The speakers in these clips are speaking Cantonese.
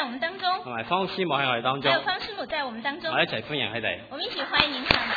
我們當中， 同埋方師母喺我哋當中， 還有方師母在我們當中， 我一齊歡迎佢哋。 我們一起歡迎他們。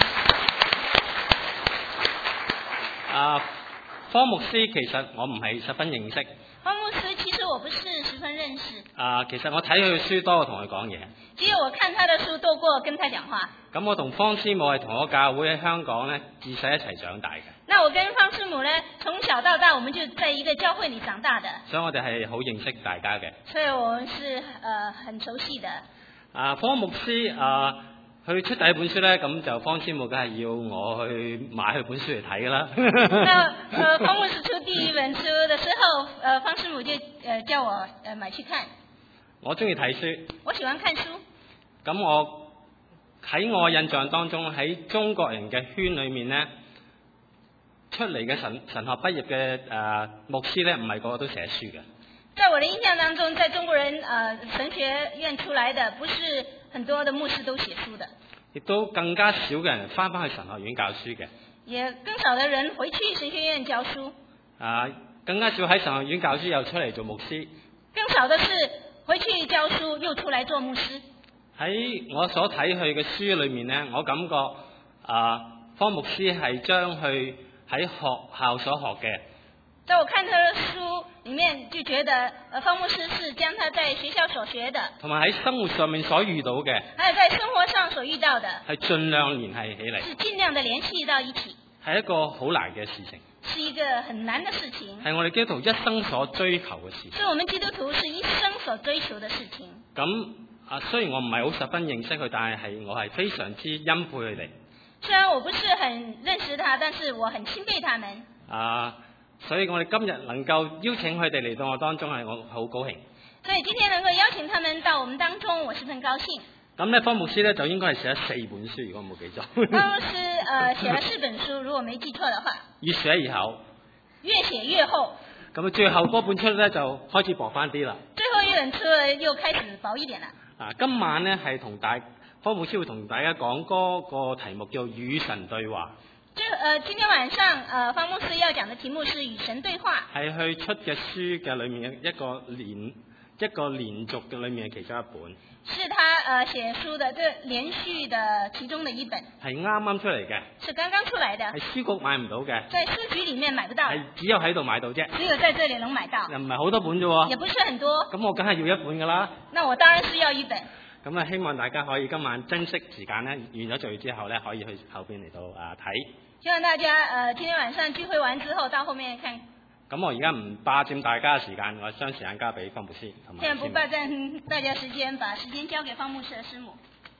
方牧師其實我唔係十分認識。 方牧師其實我不是十分認識。 其實我睇佢嘅書多過同佢講嘢。 只有我看他的書多過跟他講話。咁我同方師母係同一教會喺香港咧，自細一齊長大嘅。 那我跟方師母呢，從小到大，我們就在一個教會裏長大的。 所以我哋係好認識大家嘅。 所以我們是很熟悉的。 方牧師佢出第一本書咧，咁就方師母梗係要我去買佢本書嚟睇噶啦。 那方牧師出第一本書的時候，方師母就叫我買去看。 我中意睇書。 我喜歡看書。 咁我喺我印象當中，喺中國人嘅圈裏面咧，出嚟嘅神學畢業嘅牧師咧，唔係個個都寫書嘅。 在我的印象當中，在中國人神學院出來的，不是很多的牧師都寫書的。 亦都更加少嘅人翻去神學院教書嘅。 也更少的人回去神學院教書。 更加少喺神學院教書又出嚟做牧師。 更少的是回去教書又出來做牧師。 喺我所睇佢嘅書裏面呢，我感覺方牧師係將佢喺學校所學嘅。 在我看他的書裏面，就覺得方牧師是將他在學校所學的， 同埋喺生活上面所遇到嘅， 還有在生活上所遇到的， 係盡量聯繫起嚟， 是盡量的聯繫到一起， 係一個好難嘅事情， 是一個很難的事情， 係我哋基督徒一生所追求嘅事情， 是我們基督徒是一生所追求的事情。 咁雖然我唔係好十分認識佢，但係我係非常之欽佩佢哋。 雖然我不是很認識他，但是我很欽佩他們。 所以我哋今日能夠邀請佢哋嚟到我當中，係我好高興。 所以今天能夠邀請他們到我們當中，我是很高興。 咁咧，方牧師咧就應該係寫咗4本書，如果我冇記錯。 方牧師寫了4本書，如果沒記錯的話。 越寫越厚。 越寫越厚。 咁最後嗰本出咧就開始薄翻啲啦。最後一本出又開始薄一點啦。 今晚咧係方牧師會同大家講嗰個題目叫與神對話。 今天晚上方牧師要講的題目是與神對話， 係佢出嘅書嘅裏面一個連續嘅裏面嘅其中一本， 是他寫書的連續的其中的一本， 係啱啱出嚟嘅， 是剛剛出來的， 係書局買唔到嘅， 在書局裏面買不到， 係只有喺度買到啫， 只有在這裏能買到， 又唔係好多本啫， 也不是很多， 咁我梗係要一本噶啦， 那我當然是要一本。 咁希望大家可以今晚珍惜時間咧，完咗聚之後咧，可以去後邊嚟到睇。 希望大家今天晚上聚會完之後到後面看。 咁我而家唔霸佔大家嘅時間，我將時間交俾方牧師同埋。 現在不霸佔大家時間，把時間交給方牧師和師母。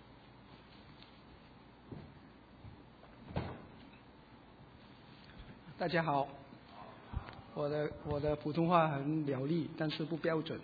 大家好，我的普通話很流利，但是不標準。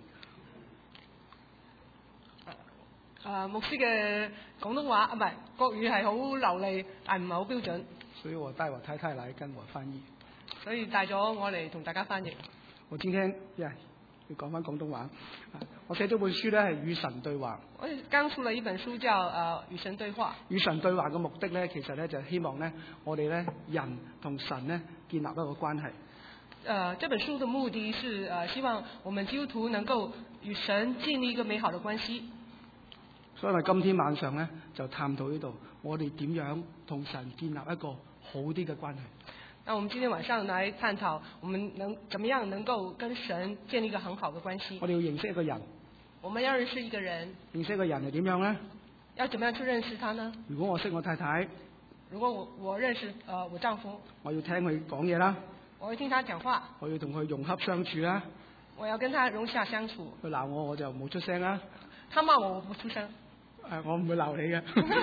牧師嘅廣東話唔係國語係好流利，但唔係好標準， 所以我帶我太太來跟我翻譯， 所以帶咗我嚟同大家翻譯。 我今天要講翻廣東話。我寫咗本書咧係與神對話。 我剛出了一本書叫與神對話。與神對話嘅目的咧，其實咧就希望咧我哋咧人同神咧建立一個關係。 這本書的目的是希望我們基督徒能夠與神建立一個美好的關係。 所以我今天晚上咧就探討呢度，我哋點樣同神建立一個好啲嘅關係。 那我們今天晚上來探討，我們怎麼樣能夠跟神建立一個很好的關係。 我哋要認識一個人。 我們要認識一個人。 認識一個人係點樣咧？ 要怎麼樣去認識他呢？ 如果我識我太太， 如果我認識我丈夫， 我要聽佢講嘢啦。 我要聽他講話。 我要同佢融洽相處啦。 我要跟他融洽相處。 佢鬧我就冇出聲啦。 他罵我不出聲。 我唔會鬧你嘅。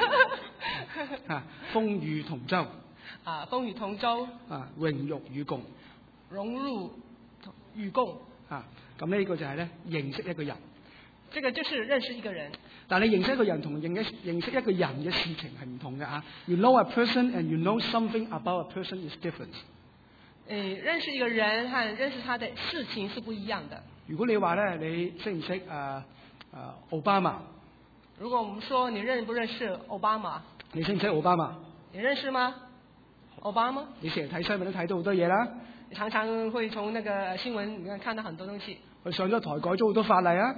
風雨同舟。 風雨同舟。 榮辱與共。 榮辱與共。 咁呢個就係咧認識一個人。 這個就是認識一個人。 但係你認識一個人同認識一個人嘅事情係唔同嘅。You know a person and you know something about a person is different。 認識一個人和認識他的事情是不一樣的。 如果你話咧，你識唔識奧巴馬？ 如果我們說你認不認識奧巴馬？ 你識唔識奧巴馬？ 你認識嗎？奧巴馬？ 你成日睇新聞都睇到好多嘢啦。 你常常會從那個新聞裏面看到很多東西。 佢上咗台改咗好多法例啊。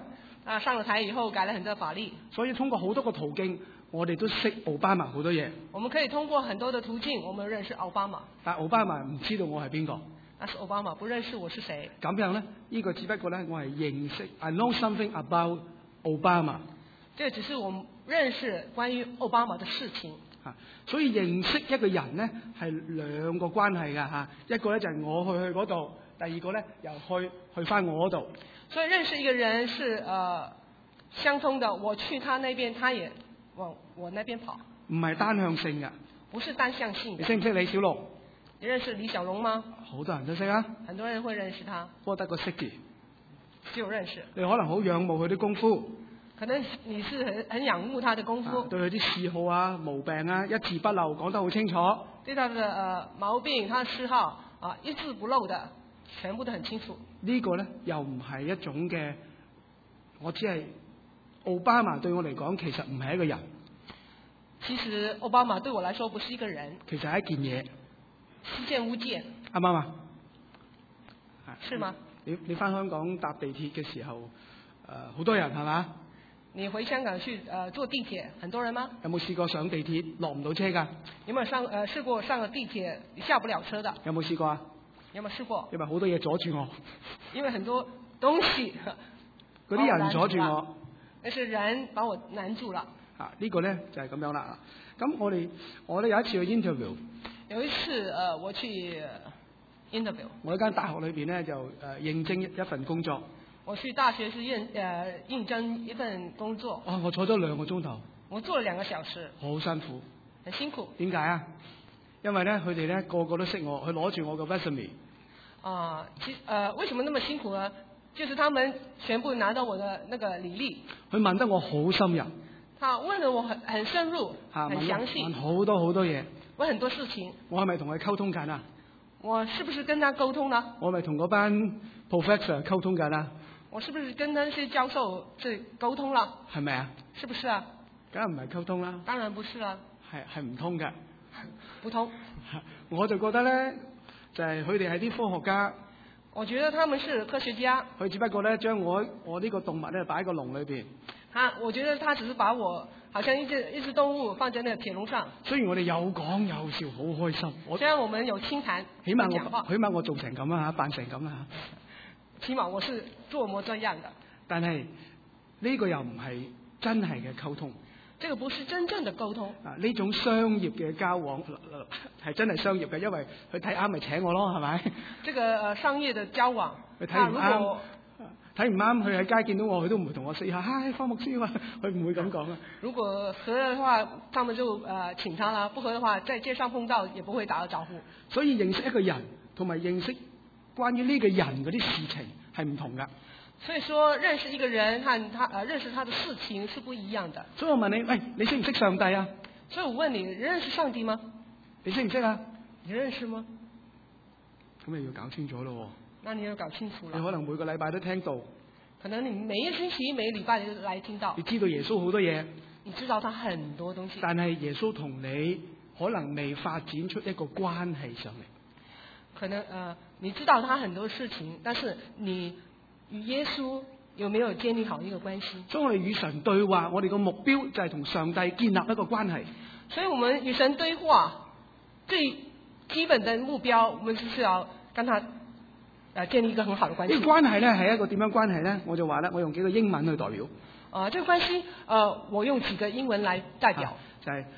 上了台以後改了很多法律， 所以通過好多個途徑，我哋都識奧巴馬好多嘢。 我們可以通過很多的途徑，我們認識奧巴馬。 但奧巴馬唔知道我係邊個。 但是奧巴馬不認識我是誰。 咁樣咧，呢個只不過咧，我係認識 I know something about 奧巴馬。 這只是我們認識關於奧巴馬的事情。 所以認識一個人咧係兩個關係㗎嚇，一個咧就係我去嗰度，第二個咧又去翻我嗰度。 所以認識一個人是相通的，我去他那邊，他也往我那邊跑。 唔係單向性㗎。 不是單向性的。 你識唔識李小龍？ 你認識李小龍嗎？ 好多人都識啊。 很多人會認識他。 不過得個識字。 只有認識。 你可能好仰慕佢啲功夫。 可能你是很仰慕他的功夫。 對佢啲嗜好啊、毛病啊，一字不漏講得好清楚。 對他的毛病、他的嗜好一字不漏的，全部都很清楚。呢個咧又唔係一種嘅，我只係奧巴馬對我嚟講，其實唔係一個人。 其實奧巴馬對我來說不是一個人。 其實係一件嘢。 是件物件。 啱唔啱啊？ 是嗎？ 你翻香港搭地鐵嘅時候，好多人係嘛？ 你回香港去坐地鐵，很多人嗎？ 有冇試過上地鐵落唔到車㗎？ 有冇試過上個地鐵下不了車的？ 有冇試過啊？ 有冇試過？ 因為好多嘢阻住我。 因為很多東西。 嗰啲人阻住我。 那是人把我攔住了。 呢個咧就係咁樣啦。咁我咧有一次去 interview。 有一次我去 interview。我喺間大學裏邊咧就應徵一份工作。 我去大學是應徵一份工作。 我坐咗2個鐘頭。 我坐了2個小時。 好辛苦。 很辛苦。點解啊？因為咧佢哋咧個個都識我，佢攞住我嘅 resume。 為什麼那麼辛苦呢？就是他們全部拿到我的那個履歷。 佢問得我好深入。 他問得我很深入，很詳細。 問好多嘢。 問很多事情。 我係咪同佢溝通緊啊？ 我是不是跟他溝通呢？ 我咪同嗰班 professor 溝通緊啊？ 我是不是跟那些教授去溝通了？ 係咪啊？ 是不是啊？ 梗係唔係溝通啦。 當然不是啦。 係唔通嘅。 不通。 我就覺得咧，就係佢哋係啲科學家。 我覺得他們是科學家。 佢只不過咧將我呢個動物咧擺喺個籠裏邊。 我覺得他只是把我好像一隻動物放在那個鐵籠上。 雖然我哋有講有笑，好開心。 雖然我們有傾談， 起碼我做成咁啦嚇，扮成咁啦嚇。 起碼我是做模作樣的。 但係呢個又唔係真係嘅溝通。 這個不是真正的溝通。 呢種商業嘅交往係真係商業嘅，因為佢睇啱咪請我咯，係咪？ 這個商業的交往。 佢睇唔啱。睇唔啱，佢喺街見到我，佢都唔會同我 say 下，嗨，方牧師啊，佢唔會咁講啊。 如果合嘅話，他們就請他啦；不合嘅話，在街上碰到也不會打個招呼。 所以認識一個人同埋認識關於呢個人嗰啲事情係唔同噶。 所以說認識一個人和他認識他的事情是不一樣的。 所以我問你，喂，你識唔識上帝啊？ 所以我問你，認識上帝嗎？ 你識唔識啊？ 你認識嗎？ 咁你要搞清楚咯。 那你要搞清楚了。 你可能每個禮拜都聽到。 可能你每一星期、每個禮拜都來聽到。 你知道耶穌好多嘢。 你知道他很多東西。 但係耶穌同你可能未發展出一個關係上嚟。 可能你知道他很多事情，但是你與耶穌有沒有建立好一個關係？ 所以我哋與神對話，我哋個目標就係同上帝建立一個關係。 所以我們與神對話最基本的目標，我們就是要跟他建立一個很好的關係。呢個關係咧係一個點樣關係咧？我就話咧，我用幾個英文去代表。 這個關係我用幾個英文來代表。 就係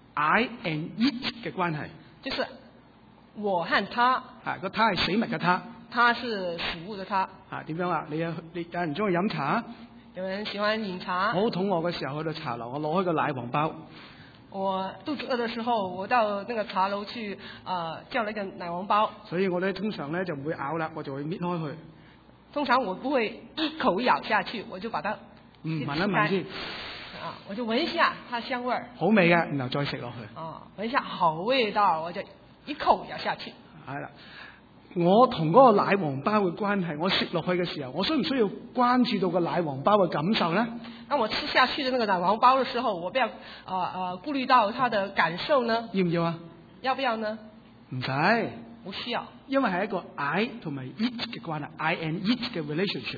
I and it 嘅關係。 就是我和他。 個他係死物嘅他。 他是死物的他。 點樣啊？你有人中意飲茶？ 有人喜歡飲茶。 我好肚餓嘅時候去到茶樓，我攞開個奶黃包。 我肚子餓的時候，我到那個茶樓去叫了一個奶黃包。 所以我咧通常咧就唔會咬啦，我就會搣開佢。 通常我不會一口咬下去，我就把它聞一聞先。 我就聞一下它香味兒。 好味嘅，然後再食落去。 聞一下好味道，我就一口咬下去。 係啦，我同嗰個奶黃包嘅關係，我食落去嘅時候，我需唔需要關注到個奶黃包嘅感受咧？ 當我吃下去的那個奶黃包的時候，我不要顧慮到它的感受呢？ 要唔要啊？ 要不要呢？ 唔使。 不需要。 因為係一個 I 同埋 it 嘅關係 ，I and it 嘅 relationship。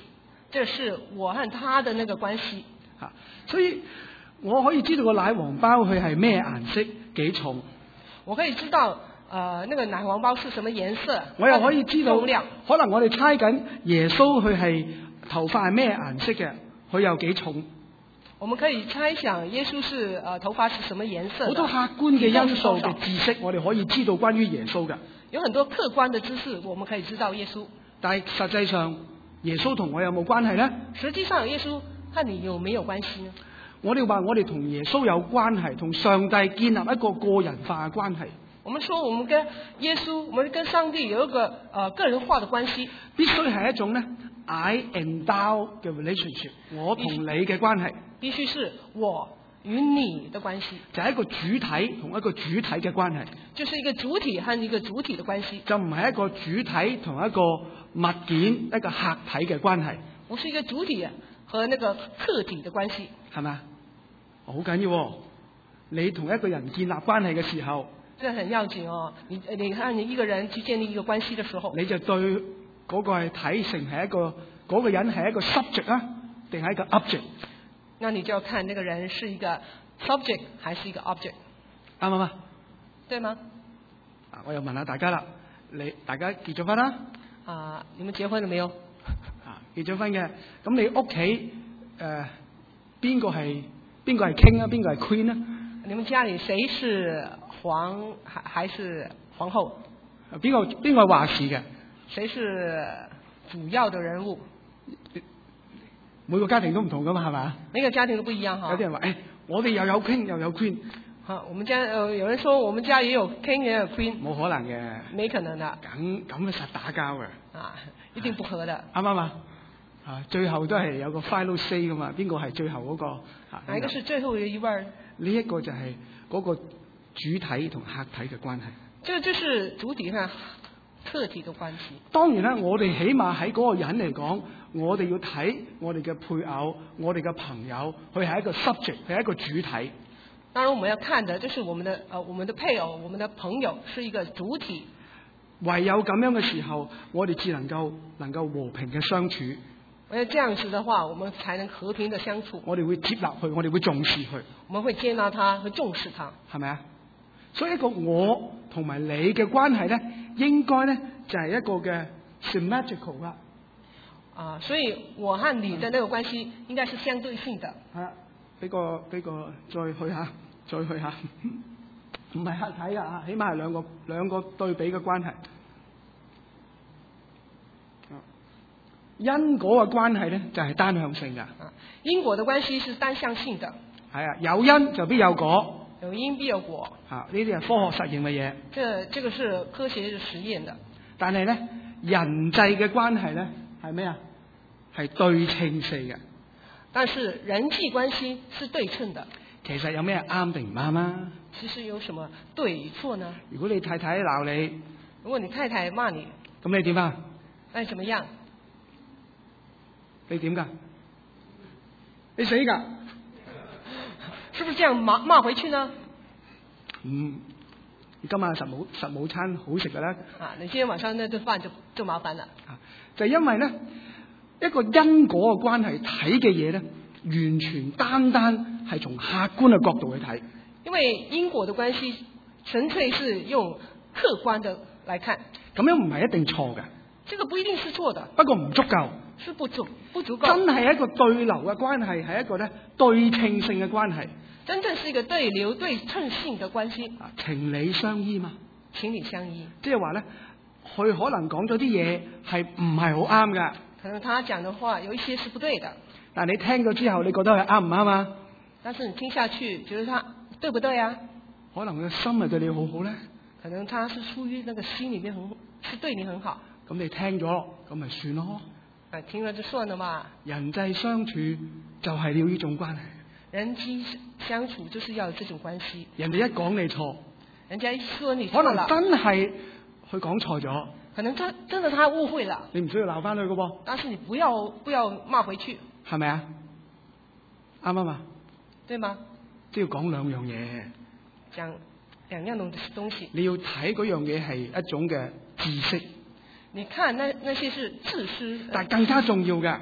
這是我和他的那個關係。 所以我可以知道個奶黃包佢係咩顏色幾重， 我可以知道那個奶黃包是什麼顏色， 我又可以知道重量。 可能我哋猜緊耶穌佢係頭髮係咩顏色嘅，佢有幾重。 我們可以猜想耶穌是頭髮是什麼顏色的。 好多客觀嘅因素嘅知識，我哋可以知道關於耶穌嘅。 有很多客觀的知識，我們可以知道耶穌。 但係實際上，耶穌同我有冇關係呢？ 實際上，耶穌和你有沒有關係呢？ 我哋話我哋同耶穌有關係，同上帝建立一個個人化嘅關係。 我們說我們跟耶穌，我們跟上帝有一個個人化的關係， 必須係一種呢 I and thou 嘅 relationship， 我同你嘅關係。 必須是我與你的關係， 就係一個主體同一個主體嘅關係， 就是一個主體和一個主體的關係， 就唔係一個主體同一個物件一個客體嘅關係。 不是一個主體和那個客體的關係， 係咪？好緊要喎！你同一個人建立關係嘅時候， 這很要緊哦。你看你一個人去建立一個關係的時候， 你就對嗰個係睇成係一個嗰個人係一個 subject 啊，定係一個 object？ 那你就要看那個人是一個 subject 還是一個 object， 啱唔啱？ 對嗎？ 我又問下大家啦，大家結咗婚啦？ 你們結婚了沒有？ 結咗婚嘅，咁你屋企邊個係 king 啊？邊個係 queen 啊？ 你們家裏誰是皇還是皇后？ 邊個係話事嘅？ 誰是主要的人物？ 每個家庭都唔同噶嘛，係咪？ 每個家庭都不一樣哈。 有啲人話我哋又有 king 又有 queen。 我們家有人說我們家也有 king 也有 queen。冇可能嘅。 沒可能的。 咁實打交嘅。 一定不合的。 啱唔啱啊？最後都係有個 final say 噶嘛，邊個係最後嗰個？ 哪一個是最後嘅一位？ 呢一個就係嗰個主體同客體嘅關係。 這就是主體和客體嘅關係。當然啦，我哋起碼喺嗰個人嚟講，我哋要睇我哋嘅配偶、我哋嘅朋友，佢係一個 subject， 佢係一個主體。 當然我們要看的，就是我們的配偶、我們的朋友是一個主體。 唯有咁樣嘅時候，我哋至能夠和平嘅相處。 唯有這樣子的話，我們才能和平的相處。 我哋會接納佢，我哋會重視佢。 我們會接納他，會重視他， 係咪啊？所以一個我同埋你嘅關係咧，應該咧就係一個嘅 symmetrical 啦。 所以我和你的那個關係應該是相對性的。 俾個再去下，唔係客體噶，起碼係兩個對比嘅關係。因果嘅關係咧就係單向性噶。 因果嘅關係是單向性的。 係啊，有因就必有果。 有因必有果。呢啲係科學實驗嘅嘢。 這個是科學實驗的。 但係咧，人際嘅關係咧係咩啊？係對稱性嘅。 但是人際關係是對稱的。 其實有咩啱定唔啱啊？ 其實有什麼對與錯呢？ 如果你太太鬧你， 如果你太太罵你， 咁你點啊？ 那你怎麼樣？ 你點噶？你死噶？ 是不是這樣罵回去呢？ 你今晚實冇餐好食嘅啦。 你今天晚上那頓飯就麻煩啦。 就因為咧一個因果嘅關係睇嘅嘢咧，完全單係從客觀嘅角度去睇。因為因果嘅關係純粹是用客觀的來看。 咁樣唔係一定錯嘅。 這個不一定是錯的。 不過唔足夠。 是不足夠。 真係一個對流嘅關係，係一個咧對稱性嘅關係。 真正是一個對流對稱性嘅關係。 情理相依嘛。 情理相依。 即係話咧，佢可能講咗啲嘢係唔係好啱噶。 可能他講的話有一些是不對的。但你聽咗之後，你覺得佢啱唔啱啊？ 但是你聽下去，覺得他對不對啊？ 可能佢嘅心係對你好好咧。 可能他是出於那個心裏面是對你很好。 咁你聽咗，咁咪算咯。 聽了就算了嘛。 人際相處就係要呢種關係。 人際相處就是要有這種關係。 人哋一講你錯， 人家一說你錯了， 可能真係佢講錯咗。 可能真的他誤會了。 你唔需要鬧翻佢噶噃。 但是你不要罵回去。 係咪啊？啱唔啱啊？ 對嗎？ 都要講兩樣嘢。 講兩樣東西。 你要睇嗰樣嘢係一種嘅知識。 你看那些是自私。 但更加重要嘅，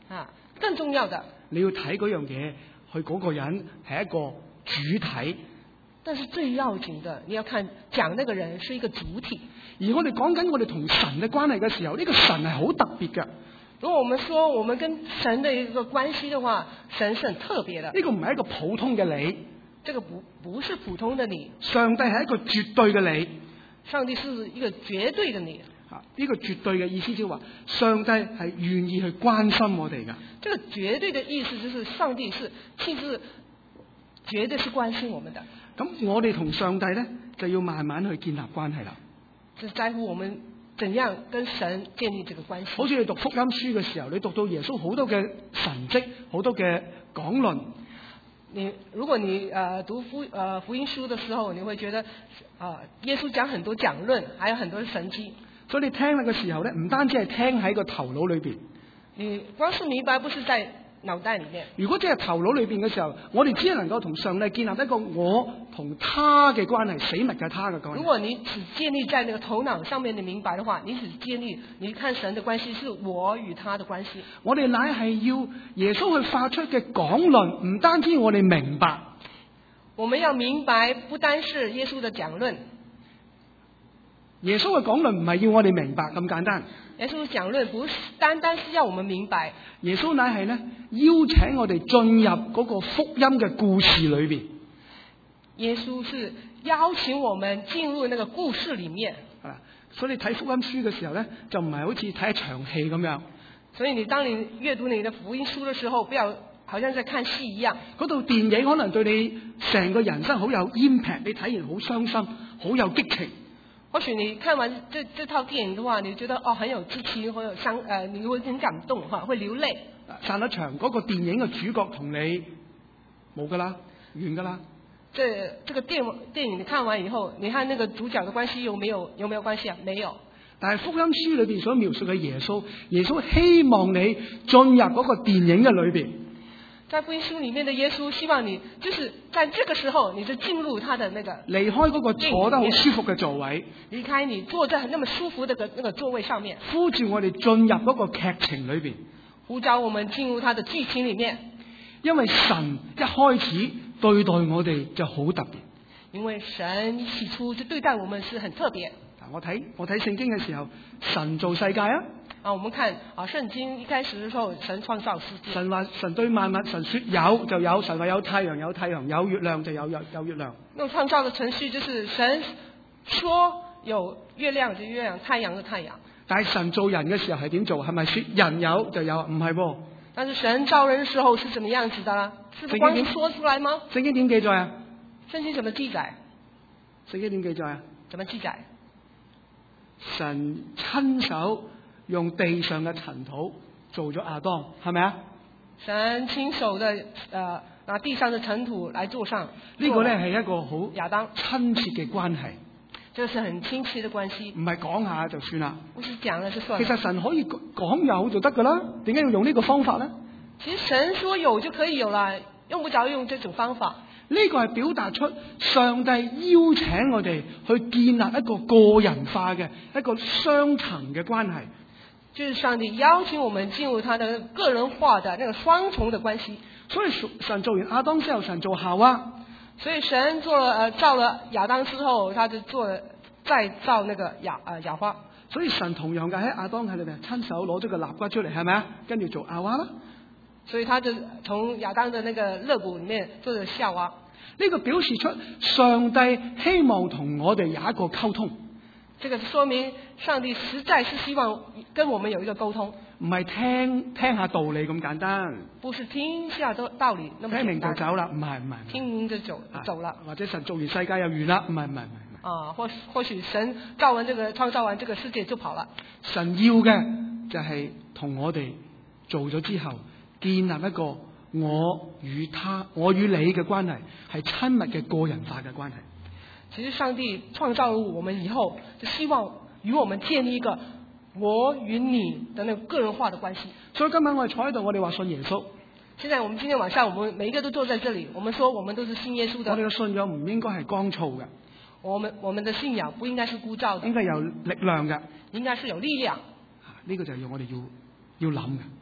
啊，更重要的， 你要睇嗰樣嘢，佢嗰個人係一個主體。 但是最要緊的，你要看講那個人是一個主體。 而我哋講緊我哋同神嘅關係嘅時候，呢個神係好特別嘅。 如果我們說我們跟神的一個關係的話，神是很特別的。 呢個唔係一個普通嘅你， 這個不是普通的你， 上帝係一個絕對嘅你。 上帝是一個絕對的你。 呢個絕對嘅意思即係話，上帝係願意去關心我哋㗎。 這個絕對的意思就是上帝是其實絕對是關心我們的。 咁我哋同上帝咧就要慢慢去建立關係啦。 就在乎我們怎樣跟神建立這個關係。 好似你讀福音書嘅時候，你讀到耶穌好多嘅神蹟，好多嘅講論。 如果你讀福音書的時候，你會覺得耶穌講很多講論，還有很多神蹟。 所以你聽嘅時候咧，唔單止係聽喺個頭腦裏邊， 你光是明白，不是在腦袋裏面。 如果只係頭腦裏邊嘅時候，我哋只係能夠同上帝建立一個我同他嘅關係，死物嘅他嘅關係。 如果你只建立在那個頭腦上面你明白的話，你只建立你看神的關係是我與他的關係。 我哋乃係要耶穌去發出嘅講論，唔單止我哋明白， 我們要明白，不單是耶穌的講論。 耶穌嘅講論唔係要我哋明白咁簡單。 耶穌講論不是單單是要我們明白， 耶穌乃係咧邀請我哋進入嗰個福音嘅故事裏邊。 耶穌是邀請我們進入那個故事裏面。 所以你睇福音書嘅時候咧，就唔係好似睇一場戲咁樣。 所以當你閱讀你的福音書嘅時候，不要好像在看戲一樣。 嗰套電影可能對你成個人生好有 impact， 你睇完好傷心，好有激情。 或許你看完這套電影的話，你覺得很有激情，很有你會很感動，會流淚。 散咗場，嗰個電影嘅主角同你冇噶啦，完噶啦。 這個電影你看完以後，你看那個主角的關係有沒有關係啊？沒有。 但係福音書裏邊所描述嘅耶穌希望你進入嗰個電影嘅裏邊。 在福音書裏面的耶穌希望你，就是在這個時候，你就進入他的那個離開嗰個坐得好舒服嘅座位， 離開你坐在那麼舒服的那個座位上面， 呼召我哋進入嗰個劇情裏邊， 呼召我們進入他的劇情裏面。 因為神一開始對待我哋就好特別， 因為神起初就對待我們是很特別。 我睇聖經嘅時候，神造世界啊。 我們看聖經一開始的時候，神創造世界。 神對萬物，神說有就有，神話有太陽有太陽，有月亮就有月亮。 那創造的程序就是神說有月亮就月亮，太陽就太陽。 但係神造人嘅時候係點做？係咪說人有就有？唔係噃。 但是神造人的時候是怎麼樣子的呢？是光說出來嗎？ 聖經點記載啊？ 聖經怎麼記載？ 聖經點記載啊？ 怎麼記載？ 神親手用地上嘅塵土做咗亞當，係咪啊？ 神親手的拿地上的塵土來做上。 呢個咧係一個好亞當親切嘅關係。 這是很親切的關係。 唔係講下就算啦。 不是講了就算了。 其實神可以講有就得噶啦，點解要用呢個方法咧？ 其實神說有就可以有啦，用不着用這種方法。 呢個係表達出上帝邀請我哋去建立一個個人化嘅一個雙層嘅關係。 就是上帝邀請我們進入他的個人化的那個雙重的關係。 所以神做完亞當之後，神做夏娃。 所以神造了亞當之後，他就再造那個亞花。 所以神同樣嘅喺亞當喺裏邊親手攞咗個肋骨出嚟，係咪啊？跟住做亞娃啦。 所以他就從亞當的那個肋骨裏面做咗夏娃。 呢個表示出上帝希望同我哋有一個溝通。 這個說明上帝實在是希望跟我們有一個溝通， 唔係聽下道理咁簡單。 不是聽下道理那麼簡單。 聽明就走啦，唔係。 聽明就走了。 或者神做完世界又完啦，唔係。 或許神創造完這個世界就跑了。 神要嘅就係同我哋做咗之後，建立一個我與你嘅關係，係親密嘅個人化嘅關係。 其實上帝創造了我們以後，就希望與我們建立一個我與你的那個個人化的關係。 所以今晚我哋坐喺度，我哋話信耶穌。 現在我們今天晚上，我們每一個都坐在這裡，我們說我們都是信耶穌的。 我哋嘅信仰唔應該係乾燥嘅。 我們的信仰不應該是枯燥的， 應該有力量嘅， 應該是有力量。 呢個就係我哋要諗嘅。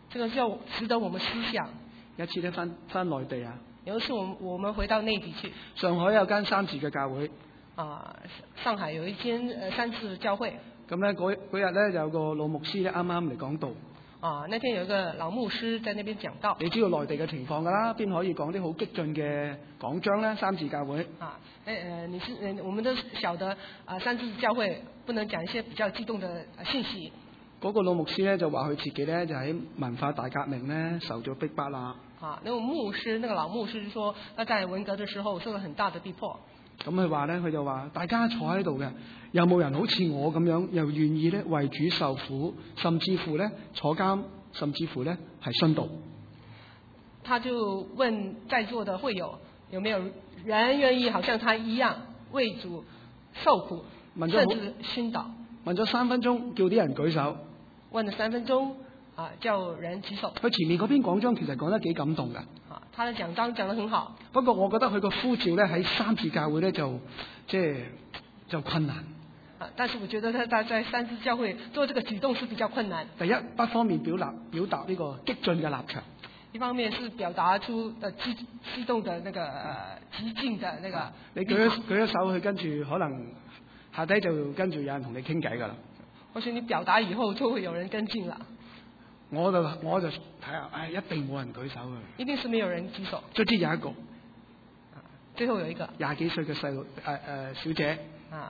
這個就值得我們思想。 有一次咧翻內地啊， 有一次我們回到內地去， 上海有間三字嘅教會， 上海有一間三字教會。 咁咧嗰日咧有個老牧師咧啱啱嚟講道。 那天有一個老牧師在那邊講道。 你知道內地嘅情況㗎啦，邊可以講啲好激進嘅講章咧？三字教會。 我們都曉得三字教會不能講一些比較激動的信息。 嗰個老牧師咧就話佢自己咧就喺文化大革命咧受咗逼迫啦。 那個牧師，那個老牧師就說，他在文革的時候受了很大的逼迫。 咁佢話咧，佢就話大家坐喺度嘅，有冇人好似我咁樣，又願意咧為主受苦，甚至乎咧坐監，甚至乎咧係殉道。 他就問在座的會友，有沒有人願意好像他一樣為主受苦，甚至殉道？ 問咗3分鐘，叫啲人舉手。 問咗3分鐘，叫人舉手。 佢前面嗰篇講章其實講得幾感動㗎。 他的講章講得很好。不過我覺得佢個呼召咧喺三字教會咧就困難。 但是我覺得他在三字教會做這個舉動是比較困難。 第一，不方便表達呢個激進嘅立場。 一方面是表達出激動的那個激進的那個。 你舉咗手，佢跟住可能下低就跟住有人同你傾偈㗎啦。 或許你表達以後就會有人跟進啦。 我就睇下，一定冇人舉手嘅。 一定是沒有人舉手。 卒之有一個。 最後有一個。 20幾歲嘅小姐。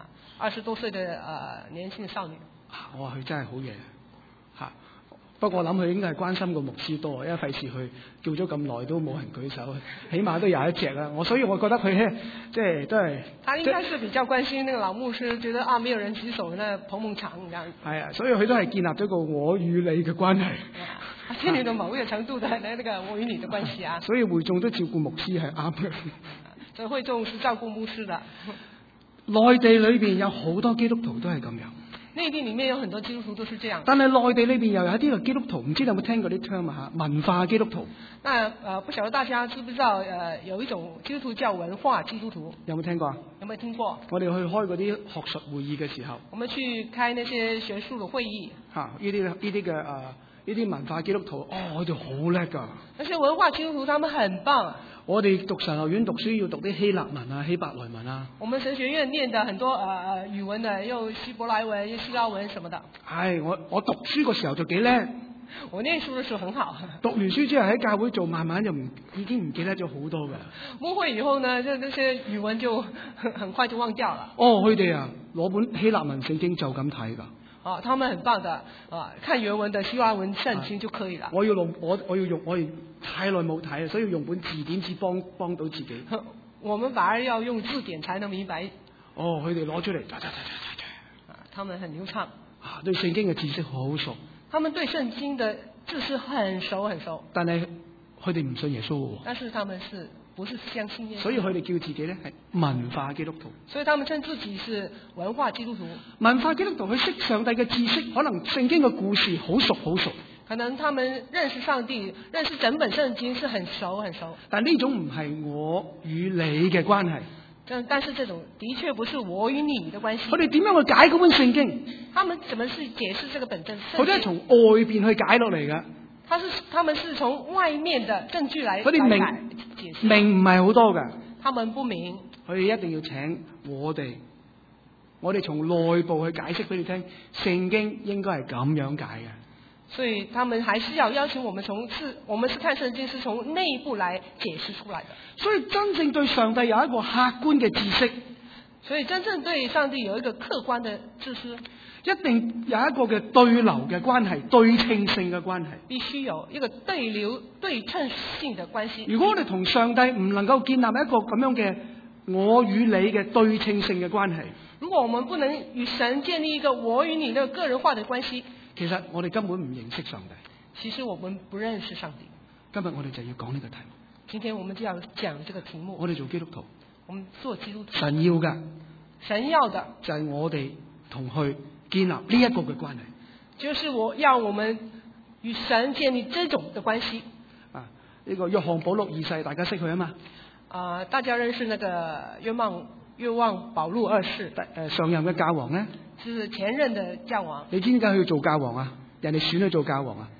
20多歲的年輕少女。 我話佢真係好嘢嚇。不過我諗佢應該係關心個牧師多，因為費事佢叫咗咁耐都冇人舉手，起碼都有一隻啦。所以我覺得佢咧，即係都係。他應該是比較關心那個老牧師，覺得沒有人舉手，那捧捧場咁樣。 係啊，所以佢都係建立咗個我與你嘅關係。 建立到某一個程度的那個我與你的關係啊。 所以會眾都照顧牧師係啱嘅。 所以會眾是照顧牧師的。 內地裏邊有好多基督徒都係咁樣。 內地裡面有很多基督徒都是這樣。 但係內地裏邊又有一啲嘅基督徒，唔知你有冇聽過啲 term 啊？文化基督徒。 那不曉得大家知不知道有一種基督徒叫文化基督徒？ 有冇聽過啊？ 有冇聽過？ 我哋去開嗰啲學術會議嘅時候。 我們去開那些學術嘅會議。呢啲文化基督徒，我哋好叻㗎。 那些文化基督徒，他們很棒。 我哋讀神學院讀書要讀啲希臘文啊、希伯來文啊。 我們神學院念的很多語文的，又希伯來文、又希臘文什麼的。 我讀書個時候就幾叻。 我念書的時候很好。 讀完書之後喺教會做，慢慢就已經唔記得咗好多㗎。 牧會以後呢，就那些語文就很快就忘掉了。 佢哋攞本希臘文聖經就咁睇㗎。 他們很棒的看原文的希臘文聖經就可以了。 我太耐冇睇，所以要用本字典至幫到自己。 我們反而要用字典才能明白。 佢哋攞出嚟， 他們很流暢。 對聖經嘅知識好熟。 他們對聖經的知識很熟很熟。 但係佢哋唔信耶穌喎。 但是他們不是相信耶穌。 所以佢哋叫自己咧係文化基督徒。 所以他們稱自己是文化基督徒。 文化基督徒佢識上帝嘅知識，可能聖經嘅故事好熟好熟。 可能他們認識上帝、認識整本聖經是很熟很熟。 但呢種唔係我與你嘅關係。 但是這種的確不是我與你的關係。 佢哋點樣去解嗰本聖經？ 他們怎麼去解釋這個本證？ 佢都係從外邊去解落嚟㗎。 他們是從外面的證據來解釋。 明唔係好多㗎。 他們不明。 佢哋一定要請我哋從內部去解釋俾你聽，聖經應該係咁樣解嘅。 所以他們還是要邀請我們我們是看聖經是從內部來解釋出來的。 所以真正對上帝有一個客觀嘅知識， 所以真正對上帝有一個客觀的知識， 一定有一個嘅對流嘅關係，對稱性嘅關係， 必須有一個對稱性的關係。 如果我哋同上帝唔能夠建立一個咁樣嘅我與你嘅對稱性嘅關係， 如果我們不能與神建立一個我與你的個人化的關係， 其實我哋根本唔認識上帝。 其實我們不認識上帝。 今日我哋就要講呢個題目。 今天我們就要講這個題目。 我哋做基督徒， 我們做基督徒， 神要嘅就係我哋同佢建立呢一個嘅關係。 就是我們與神建立這種的關係。 呢個約翰保祿二世，大家識佢啊嘛？ 大家認識那個約望保祿二世， 上任嘅教皇咧， 是前任的教皇。 你知點解佢要做教皇啊？人哋選佢做教皇啊？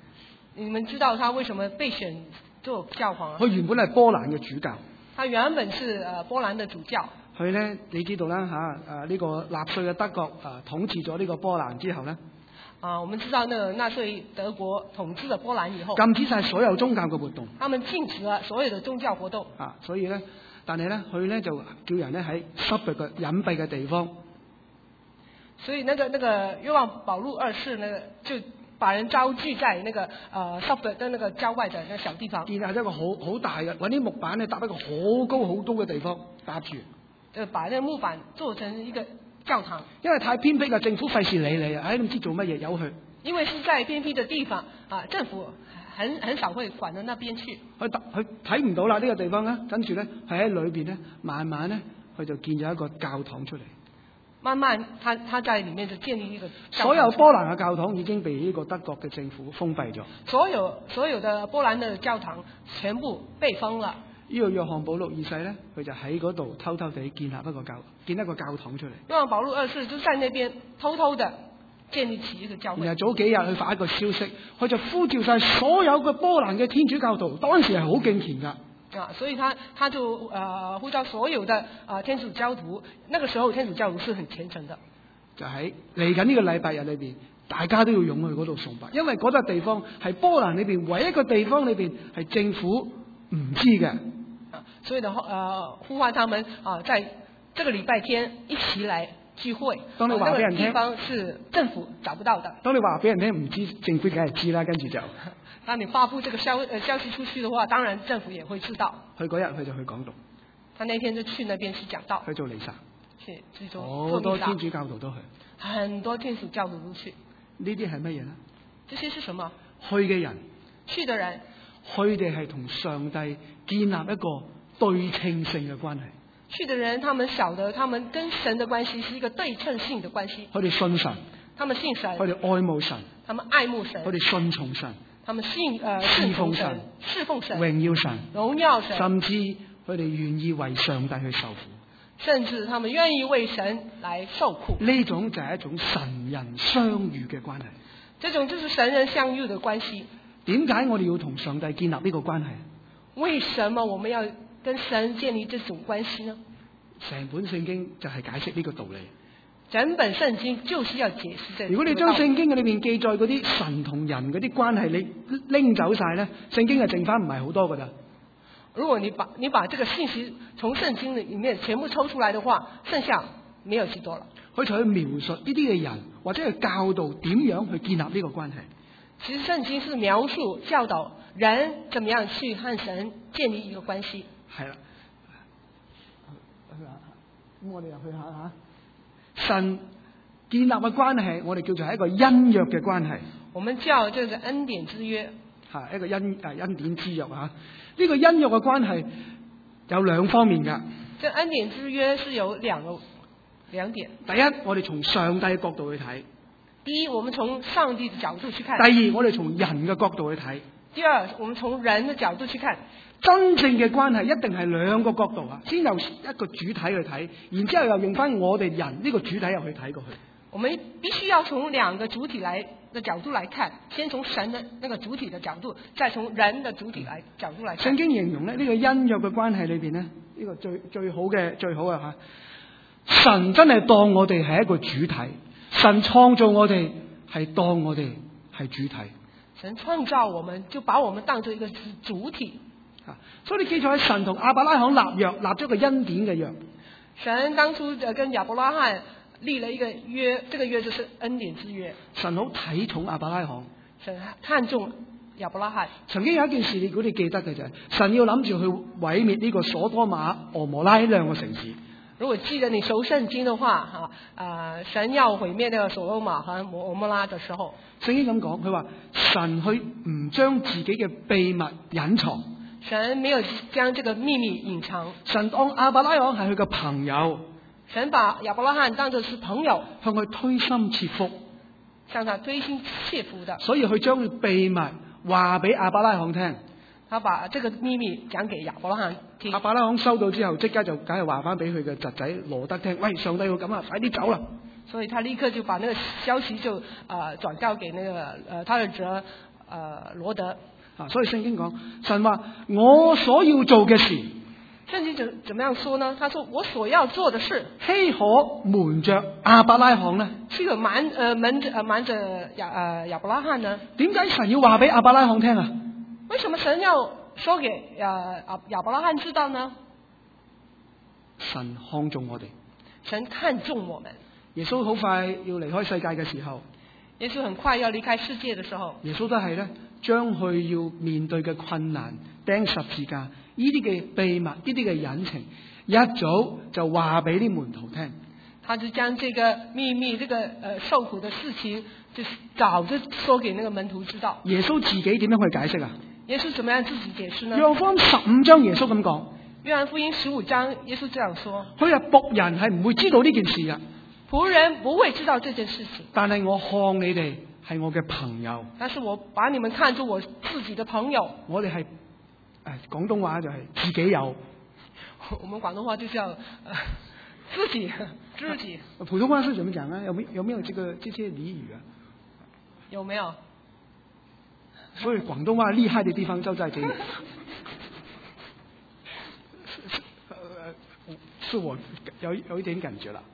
你們知道他為什麼被選做教皇啊？ 佢原本係波蘭嘅主教。 他原本是波蘭的主教。 佢咧，你知道啦呢個納粹嘅德國統治咗呢個波蘭之後咧。 我們知道那個納粹德國統治了波蘭以後， 禁止晒所有宗教嘅活動。 他們禁止了所有的宗教活動。 所以咧，但係咧，佢咧就叫人咧喺濕嘅隱蔽嘅地方。 所以那個約翰保祿二世就把人招聚在那個Suffolk的那個郊外的那個小地方。建立一個好大嘅，揾啲木板咧搭一個好高嘅地方搭住。 把那個木板做成一個教堂。因為太偏僻啦，政府費事理你啊！唔知做乜嘢，由佢。 因為是在偏僻的地方政府很少會管到那邊去。 佢睇唔到啦呢個地方咧，跟住咧係喺裏邊咧，慢慢咧佢就建咗一個教堂出嚟。 慢慢，他在裏面就建立一個教堂。 所有波蘭嘅教堂已經被呢個德國嘅政府封閉咗。 所有的波蘭嘅教堂全部被封了。 呢個約翰保祿二世咧，佢就喺嗰度偷偷地建一個教堂出嚟。 約翰保祿二世就在那邊偷偷的建立起一個教會。 然後早幾日佢發一個消息，佢就呼召晒所有嘅波蘭嘅天主教徒，當時係好敬虔噶。 所以他就呼召所有的天主教徒，那個時候天主教徒是很虔誠的。 就喺嚟緊呢個禮拜日裏邊，大家都要湧去嗰度崇拜，因為嗰笪地方係波蘭裏邊唯一一個地方裏邊係政府唔知嘅。 所以呢呼喚他們在這個禮拜天一起來聚會。 當你話俾人聽， 地方是政府找不到的。 當你話俾人聽唔知，政府梗係知啦，跟住就。 當你發佈這個消息出去的話，當然政府也會知道。 佢嗰日佢就去講道。 他那天就去那邊去講道。 去做彌撒。 去做好多天主教徒都去。 很多天主教徒都去。 呢啲係乜嘢咧？ 這些是什麼？ 去嘅人。 去的人。 佢哋係同上帝建立一個對稱性嘅關係。 去的人，他們曉得他們跟神的關係是一個對稱性的關係。 佢哋信神。 他們信神。 佢哋愛慕神。 他們愛慕神。 佢哋順從神。 他們侍奉神。 侍奉神。 榮耀神。 榮耀神。 甚至佢哋願意為上帝去受苦。 甚至他們願意為神來受苦。 呢種就係一種神人相遇嘅關係。 這種就是神人相遇的關係。 點解我哋要同上帝建立呢個關係？ 為什麼我們要跟神建立這種關係呢？ 成本聖經就係解釋呢個道理。 整本聖經就是要解釋這個道理。 如果你將聖經嘅裏面記載嗰啲神同人嗰啲關係你拎走晒咧，聖經係剩翻唔係好多噶咋。 如果你把這個信息從聖經裏面全部抽出來的話，剩下沒有幾多了。 佢就去描述呢啲嘅人，或者係教導點樣去建立呢個關係。 其實聖經是描述教導人怎麼樣去和神建立一個關係。 係啦，咁我哋又去下吓。神建立嘅關係，我哋叫做係一個恩約嘅關係。 我們叫這個恩典之約。 一個恩典之約啊！呢個恩約嘅關係有兩方面噶。 這恩典之約是有兩點。 第一，我哋從上帝嘅角度去睇。 第一，我們從上帝的角度去看。 第二，我哋從人嘅角度去睇。 第二，我們從人的角度去看。 真正嘅關係一定係兩個角度啊！先由一個主體去睇，然之後又用翻我哋人呢個主體入去睇過去。 我們必須要從兩個主體的角度來看，先從神的那個主體的角度，再從人的主體角度來看。 聖經形容呢個恩約嘅關係裏邊呢，呢個最好啊吓！神真係當我哋係一個主體，神創造我哋係當我哋係主體。 神創造我們就把我們當作一個主體。 所以你記住喺神同亞伯拉罕立約，立咗個恩典嘅約。 神當初跟亞伯拉罕立了一個約，這個約就是恩典之約。 神好睇重亞伯拉罕， 神看重亞伯拉罕。 曾經有一件事，如果你記得嘅就係神要諗住去毀滅呢個所多瑪、俄摩拉呢兩個城市。 如果記得你熟聖經的話，神要毀滅那個所多瑪和俄摩拉的時候， 聖經咁講，佢話神去唔將自己嘅秘密隱藏。 神沒有將這個秘密隱藏。 神當亞伯拉罕係佢嘅朋友。 神把亞伯拉罕當作是朋友， 向佢推心切腹， 向他推心切腹的。 所以佢將秘密話俾亞伯拉罕聽。 他把這個秘密講給亞伯拉罕聽。 亞伯拉罕收到之後，即刻就梗係話翻俾佢嘅侄仔羅德聽。喂，上帝要咁啊，快啲走啦！ 所以他立刻就把那個消息就轉交給那個他的侄羅德。 所以聖經講，神話我所要做嘅事， 聖經怎麼樣說呢？他說我所要做的事， 豈可瞞着亞伯拉罕呢？ 這個瞞着亞伯拉罕呢？ 點解神要話俾亞伯拉罕聽啊？ 為什麼神要說給亞伯拉罕知道呢？ 神看重我哋， 神看重我們。 耶穌好快要離開世界嘅時候， 耶穌很快要離開世界的時候， 耶穌都係咧將佢要面對嘅困難釘十字架，呢啲嘅秘密，呢啲嘅隱情，一早就話俾啲門徒聽。 他就將這個秘密，這個受苦的事情，就早就說給那個門徒知道。 耶穌自己點樣去解釋啊？ 耶穌怎麼樣自己解釋呢？ 約翰福音15章耶穌咁講。 約翰福音15章耶穌這樣說： 佢話僕人係唔會知道呢件事噶， 僕人不會知道這件事情。 但係我看你哋係我嘅朋友。 但是我把你們看作我自己的朋友。 我哋係廣東話就係自己有。 我們廣東話就叫自己。 普通話是怎麼講啊？有沒有這些俚語啊？ 有沒有？ 所以廣東話厲害的地方就在這裏。是我有一點感覺啦。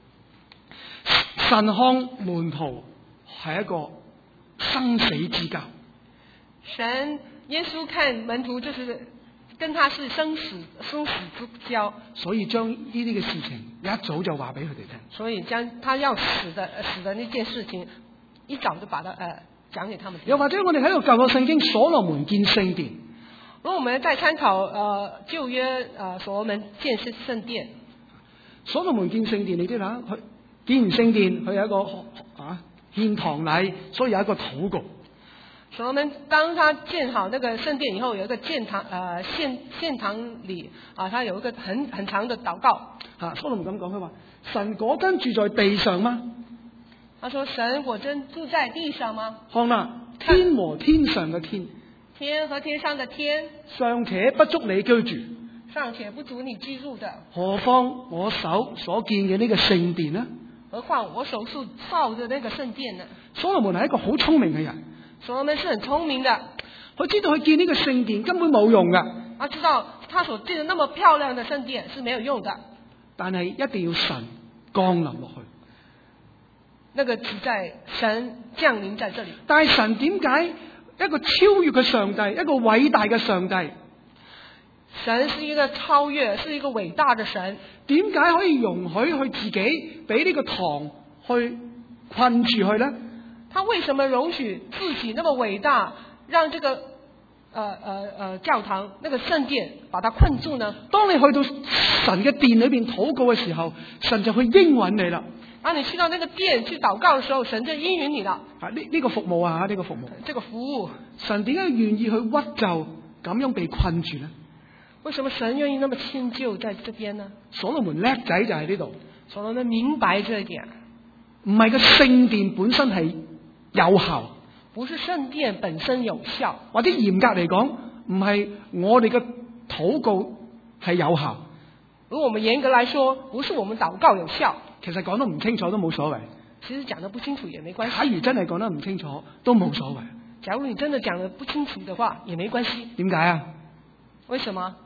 神看門徒係一個生死之交。 耶穌看門徒就是跟他是生死之交， 所以將呢啲嘅事情一早就話俾佢哋聽。 所以將他要死的那件事情一早就把它講給他們聽。 又或者我哋喺度舊約聖經所羅門建聖殿。 如果我們再參考舊約所羅門建聖殿， 所羅門建聖殿，你知啦，佢建完聖殿，佢有一個獻堂禮，所以有一個禱告。 所羅門當他建好那個聖殿以後，有一個獻堂禮他有一個很長的禱告。 所羅門咁講，佢話神果真住在地上嗎？ 他說神果真住在地上嗎？ 看啦，天和天上嘅天。 天和天上的天， 尚且不足你居住， 尚且不足你居住的， 何況我手所建嘅呢個聖殿呢？ 何況我手所造的那個聖殿呢？ 所羅門係一個好聰明嘅人， 所羅門是很聰明的， 佢知道佢建呢個聖殿根本冇用噶， 他知道他所建的那麼漂亮的聖殿是沒有用的， 但係一定要神降臨落去， 那個只在神降臨在這裡。 但係神點解？一個超越嘅上帝，一個偉大嘅上帝。 神是一個超越，是一個偉大的神。 點解可以容許佢自己俾呢個堂去困住佢呢？ 他為什麼容許自己那麼偉大，讓這個教堂那個聖殿把它困住呢？ 當你去到神嘅殿裏邊禱告嘅時候，神就去應允你啦。 當你去到那個殿去禱告的時候，神就應允你了。 呢個服務啊，呢個服務。 這個服務， 神點解願意去屈就咁樣被困住呢？ 為什麼神願意那麼遷就在這邊呢？ 所羅門叻仔就喺呢度。 所羅門明白這一點， 唔係個聖殿本身係有效， 不是聖殿本身有效， 或者嚴格嚟講，唔係我哋嘅禱告係有效。 如果我們嚴格來說，不是我們禱告有效。 其實講得唔清楚都冇所謂。 其實講得不清楚也沒關係。 假如真係講得唔清楚都冇所謂。 假如你真的講得不清楚的話，也沒關係。 點解啊？ 為什麼？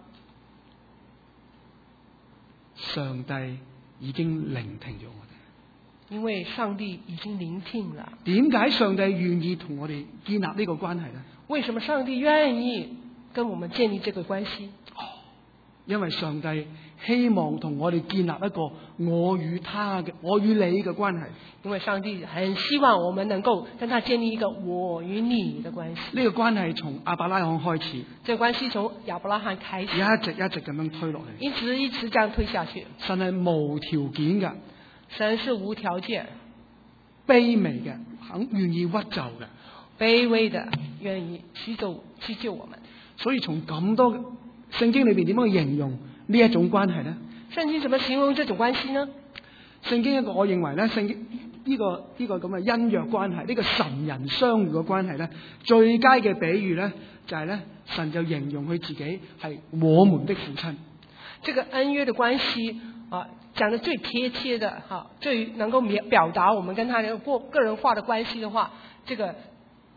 上帝已經聆聽咗我哋。 因為上帝已經聆聽了。 點解上帝願意同我哋建立呢個關係呢？ 為什麼上帝願意跟我們建立這個關係？ 因為上帝希望同我哋建立一個我與你嘅關係。 因為上帝很希望我們能夠跟他建立一個我與你的關係。 呢個關係從亞伯拉罕開始。 這個關係從亞伯拉罕開始， 一直咁樣推落去。 一直這樣推下去。 神係無條件嘅。 神是無條件。 卑微嘅，願意屈就嘅。 卑微的，願意屈就我們。所以從咁多聖經裏邊點樣去形容呢一種關係呢？ 聖經怎麼形容這種關係呢？ 聖經我認為咧，聖經呢個咁嘅恩約關係，呢個神人相遇嘅關係咧，最佳嘅比喻咧就係咧，神就形容佢自己係我們的父親。 這個恩約的關係講得最貼切的最能夠表達我們跟他個人化的關係的話，這個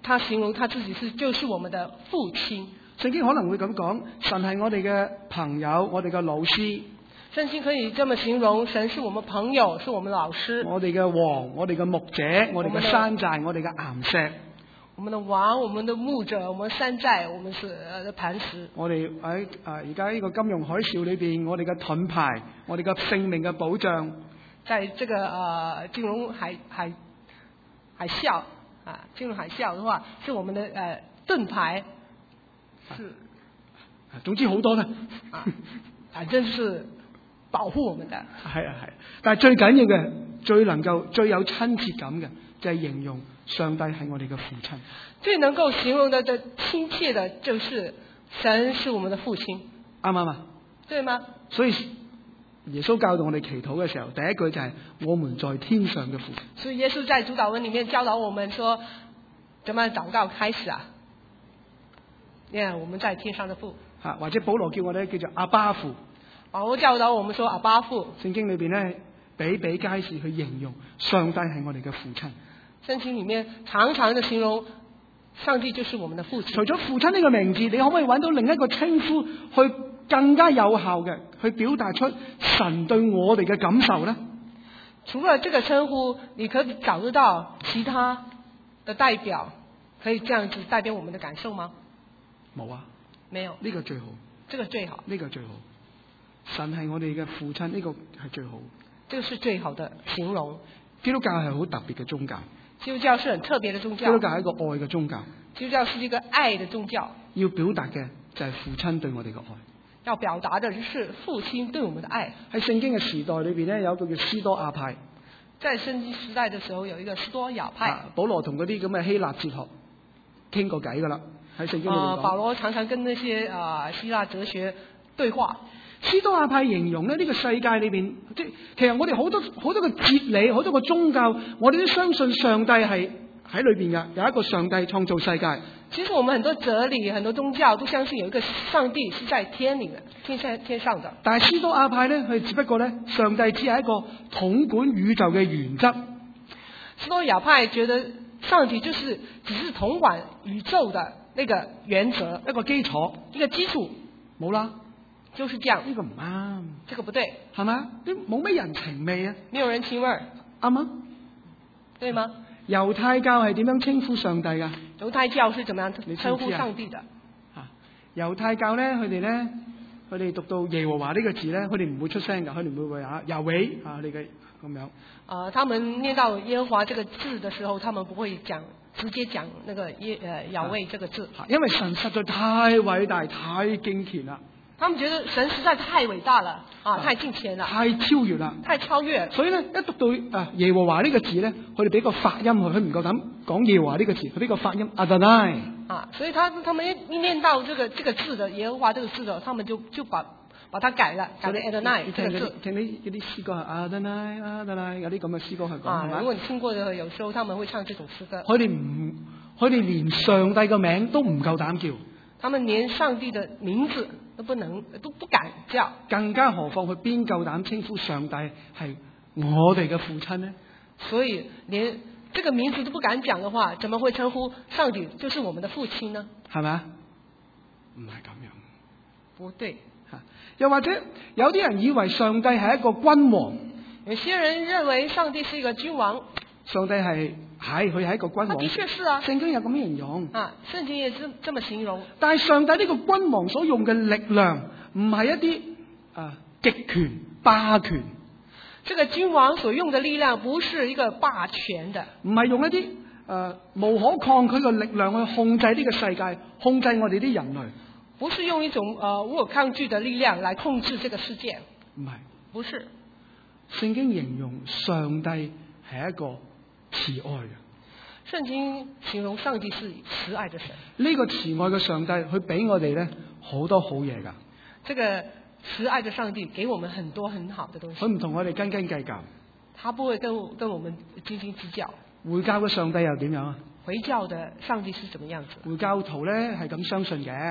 他形容他自己就是我們的父親。 聖經可能會咁講，神係我哋嘅朋友，我哋嘅老師。 聖經可以這麼形容，神是我們朋友，是我們老師。 我哋嘅王，我哋嘅牧者，我哋嘅山寨，我哋嘅岩石。 我們的王，我們的牧者，我們山寨，我們是磐石。我哋喺而家呢個金融海嘯裏邊，我哋嘅盾牌，我哋嘅性命嘅保障。 在這個金融海嘯金融海嘯的話，是我們的盾牌。是， 總之好多啦。 反正是保護我們的。 係，但係最緊要嘅，最有親切感嘅，就係形容上帝係我哋嘅父親。 最能夠形容的親切的，就是神是我們的父親。 啱唔啱啊？ 對嗎？ 所以耶穌教導我哋祈禱嘅時候，第一句就係我們在天上嘅父。 所以耶穌在主禱文裡面教導我們說，怎麼禱告開始啊？我們在天上的父。 或者保羅叫我哋叫做阿爸父。 保羅教導我們說阿爸父。 聖經裏邊咧比皆是去形容上帝係我哋嘅父親。 聖經裡面常常的形容上帝就是我們的父親。 除咗父親呢個名字，你可唔可以揾到另一個稱呼去更加有效嘅去表達出神對我哋嘅感受呢？ 除了這個稱呼，你可以找得到其他的代表可以這樣子代表我們的感受嗎？ 冇啊， 沒有。 呢個最好， 這個最好， 呢個最好。神係我哋嘅父親，呢個係最好。 這個是最好的形容。 基督教係好特別嘅宗教。 基督教是很特別的宗教。 基督教係一個愛嘅宗教。 基督教是一個愛的宗教。 要表達嘅就係父親對我哋嘅愛。 要表達的就是父親對我們的愛。 喺聖經嘅時代裏邊咧，有一個叫斯多亞派。 在聖經時代嘅時候，有一個斯多亞派。 保羅同嗰啲咁嘅希臘哲學傾過偈噶啦，喺聖經裏邊講。 保羅常常跟那些希臘哲學對話。 斯多亞派形容咧，呢個世界裏邊，其實我哋好多嘅哲理，好多個宗教，我哋都相信上帝係喺裏邊嘅，有一個上帝創造世界。 其實我們很多哲理、很多宗教都相信有一個上帝是在天裏的，天上的。但係斯多亞派咧，佢只不過咧，上帝只係一個統管宇宙嘅原則。 斯多亞派覺得上帝只是統管宇宙的那個原則， 一個基礎， 一個基礎。 冇啦。 就是這樣， 呢個唔啱， 這個不對， 係嘛？都冇咩人情味啊， 沒有人情味， 啱嗎？ 對嗎？ 猶太教係點樣稱呼上帝噶？ 猶太教是怎麼樣稱呼上帝的？ 猶太教咧，佢哋讀到耶和華呢個字咧，佢哋唔會出聲噶，佢哋唔會話耶和華你嘅咁樣。 他們念到耶和華這個字的時候，他們不會直接講那個雅威這個字， 因為神實在太偉大、太敬虔啦。 他們覺得神實在太偉大了，太敬虔了， 太超越啦， 太超越。 所以咧，一讀到耶和華呢個字咧，佢哋俾個發音佢唔夠膽講耶和華呢個字，佢俾個發音阿達奈。 所以他們一念到這個字的耶和華這個字的，他們就把它改了，改成阿達奈這個字。 聽啲嗰啲詩歌係阿達奈阿達奈，有啲咁嘅詩歌係講。 如果你聽過的，有時候他們會唱這種詩歌。 佢哋連上帝嘅名都唔夠膽叫。 他們連上帝的名字都不敢叫， 更加何況佢邊夠膽稱呼上帝係我哋嘅父親呢？ 所以連這個名字都不敢講的話，怎麼會稱呼上帝就是我們的父親呢？ 係咪？唔係咁樣， 不對。 又或者有啲人以為上帝係一個君王， 有些人認為上帝是一個君王。 上帝佢係一個君王， 的確是啊， 聖經有咁形容聖經也這麼形容。 但係上帝呢個君王所用嘅力量唔係一啲極權霸權， 這個君王所用的力量不是一個霸權的， 唔係用一啲無可抗拒嘅力量去控制呢個世界，控制我哋啲人類， 不是用一種無可抗拒的力量來控制這個世界， 唔係， 不是。 聖經形容上帝係一個慈愛嘅。 聖經形容上帝是慈愛的神。 呢個慈愛嘅上帝，佢俾我哋咧好多好嘢噶。 這個慈愛的上帝給我們很多很好的東西。 佢唔同我哋斤斤計較。 他不會跟我們斤斤計較。 回教嘅上帝又點樣啊？ 回教的上帝是怎麼樣子？ 回教徒咧係咁相信嘅。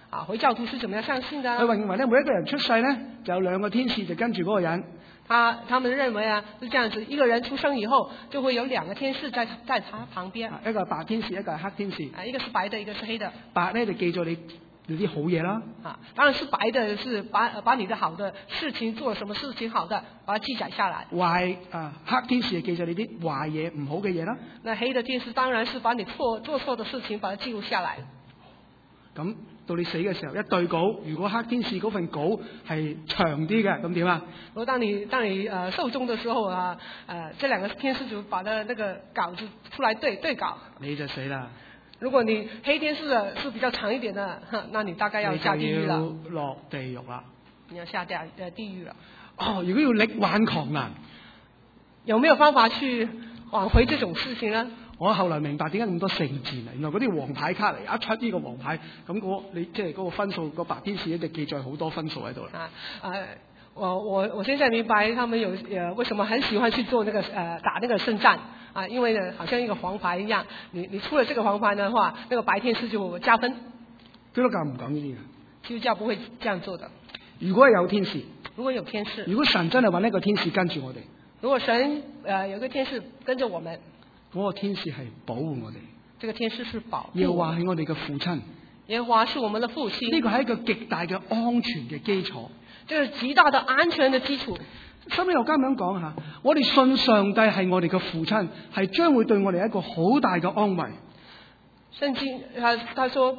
回教徒是怎麼樣相信的？ 佢認為咧，每一個人出世咧就有兩個天使就跟住嗰個人。 他們認為啊，是這樣子，一個人出生以後就會有兩個天使在他旁邊， 一個係白天使，一個係黑天使。 一個是白的，一個是黑的。 白咧就記咗你啲好嘢啦。 當然是白的，是把你的好的事情做什麼事情好的，把它記載下來。 黑天使就記咗你啲壞嘢唔好嘅嘢啦。 那黑的天使當然是把你做錯的事情把它記錄下來。咁到你死嘅時候，一對稿，如果黑天使嗰份稿係長啲嘅，咁點啊？ 如果當你壽終的時候啊，這兩個天使就把那個稿子出來對稿， 你就死啦。 如果你黑天使的是比較長一點的，那你大概要下地獄了。 你就要落地獄啦。 你要下地獄了。 如果要力挽狂瀾， 有沒有方法去挽回這種事情呢？ 我後來明白點解咁多聖戰啊！原來嗰啲黃牌卡嚟，一出呢個黃牌，咁你即係嗰個分數，個白天使一直記載好多分數喺度啦。 我現在明白他們為什麼很喜歡去做那個打那個聖戰啊，因為呢，好像一個黃牌一樣，你出了這個黃牌的話，那個白天使就加分。 基督教唔講呢啲嘅， 基督教不會這樣做的。 如果有天使， 如果有天使， 如果神真係揾一個天使跟住我哋， 如果神有個天使跟着我們。 嗰個天使係保護我哋， 這個天使是保護。 耶和華係我哋嘅父親， 耶和華是我們的父親。 呢個係一個極大嘅安全嘅基礎， 這是極大的安全的基礎。 收尾又加咁講下，我哋信上帝係我哋嘅父親，係將會對我哋一個好大嘅安慰。 聖經他說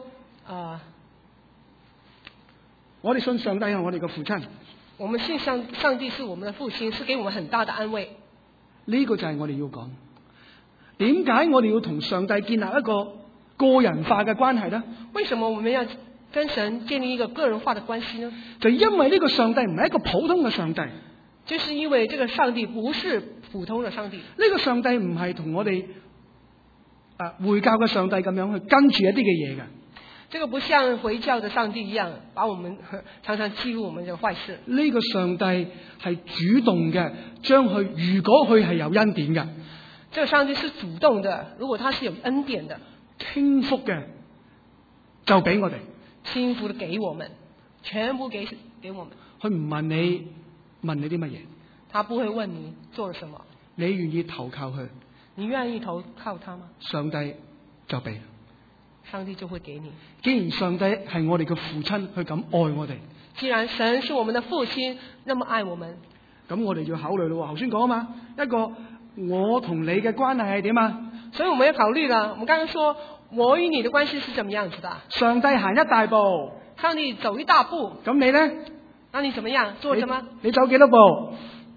我哋信上帝係我哋嘅父親， 我們信上帝是我們的父親，是給我們很大的安慰。 呢個就係我哋要講。點解我哋要同上帝建立一個個人化嘅關係呢？ 為什麼我們要跟神建立一個個人化的關係呢？ 就因為呢個上帝唔係一個普通嘅上帝， 就是因為這個上帝不是普通的上帝。 呢個上帝唔係同我哋回教嘅上帝咁樣去跟住一啲嘅嘢嘅。 這個不像回教的上帝一樣，把我們常常記錄我們嘅壞事。 呢個上帝係主動嘅，將佢如果佢係有恩典嘅。 這個上帝是主動的，如果他是有恩典的， 傾福嘅就俾我哋， 傾福的給我們，全部給我們。 佢唔問你啲乜嘢， 他不會問你做了什麼。 你願意投靠佢， 你願意投靠他嗎？ 上帝就俾， 上帝就會給你。 既然上帝係我哋嘅父親，佢咁愛我哋， 既然神是我們的父親，那麼愛我們， 咁我哋要考慮咯。頭先講啊嘛，一個我同你嘅關係係點啊？ 所以我們要考慮啦。我們剛剛說我與你的關係是怎麼樣子的？ 上帝行一大步， 上帝走一大步， 咁你呢？ 那你怎麼樣？做什麼？ 你走幾多步？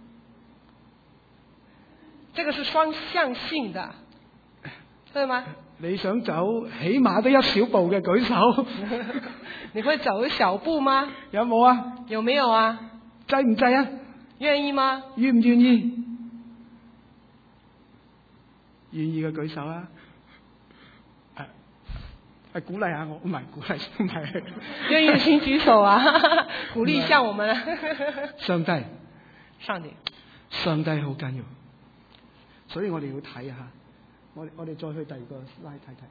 這個是雙向性的，對嗎？ 你想走起碼都一小步嘅，舉手。 你會走一小步嗎？ 有冇啊？ 有沒有啊？ 制唔制啊？ 願意嗎？ 願唔願意？願意嘅舉手啊！係鼓勵下我，唔係鼓勵，唔係。 願意嘅請舉手啊！鼓勵一下我們。 上帝， 上帝好緊要，所以我哋要睇下。我哋再去第二個拉睇睇。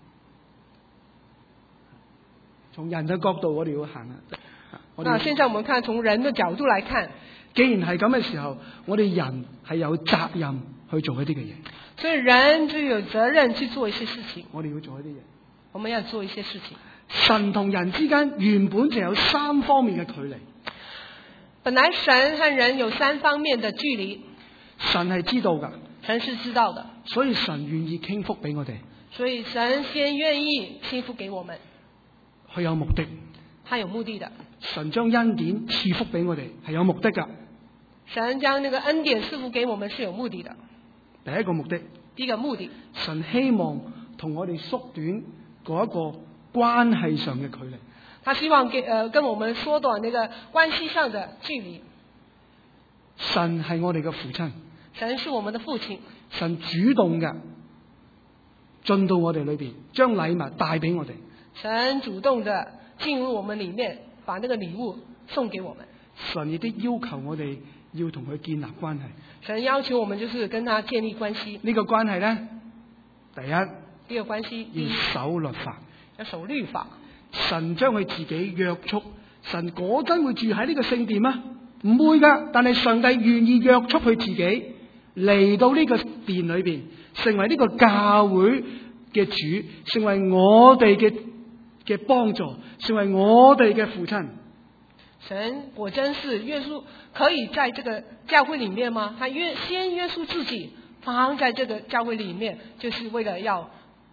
從人嘅角度，我哋要行啊。 那現在我們看從人的角度來看， 既然係咁嘅時候，我哋人係有責任去做一啲嘅嘢。 所以人就有責任去做一些事情。 我哋要做一啲嘢。 我們要做一些事情。 神同人之間原本就有三方面嘅距離。 本來神和人有三方面的距離。 神係知道㗎。 神是知道的。 所以神願意傾福俾我哋。 所以神先願意傾福給我們。 佢有目的。 他有目的的。 神將恩典賜福俾我哋係有目的㗎。 神將那個恩典賜福給我們是有目的的。 第一個目的。 第一個目的。 神希望同我哋縮短嗰一個關係上嘅距離。 他希望跟我們縮短那個關係上的距離。 神係我哋嘅父親。 神是我們的父親。 神主動嘅進到我哋裏邊，將禮物帶俾我哋。 神主動的進入我們裏面，把那個禮物送給我們。 神亦都要求我哋要同佢建立關係。 神要求我們就是跟他建立關係。 呢個關係呢，第一個關係要守律法。 要守律法。 神將佢自己約束，神果真會住喺呢個聖殿嗎？唔會噶，但係上帝願意約束佢自己嚟到呢個殿裏邊，成為呢個教會嘅主，成為我哋嘅幫助，成為我哋嘅父親。 神果真是約束，可以在這個教會裏面嗎？他先約束自己，放在這個教會裏面，就是為了要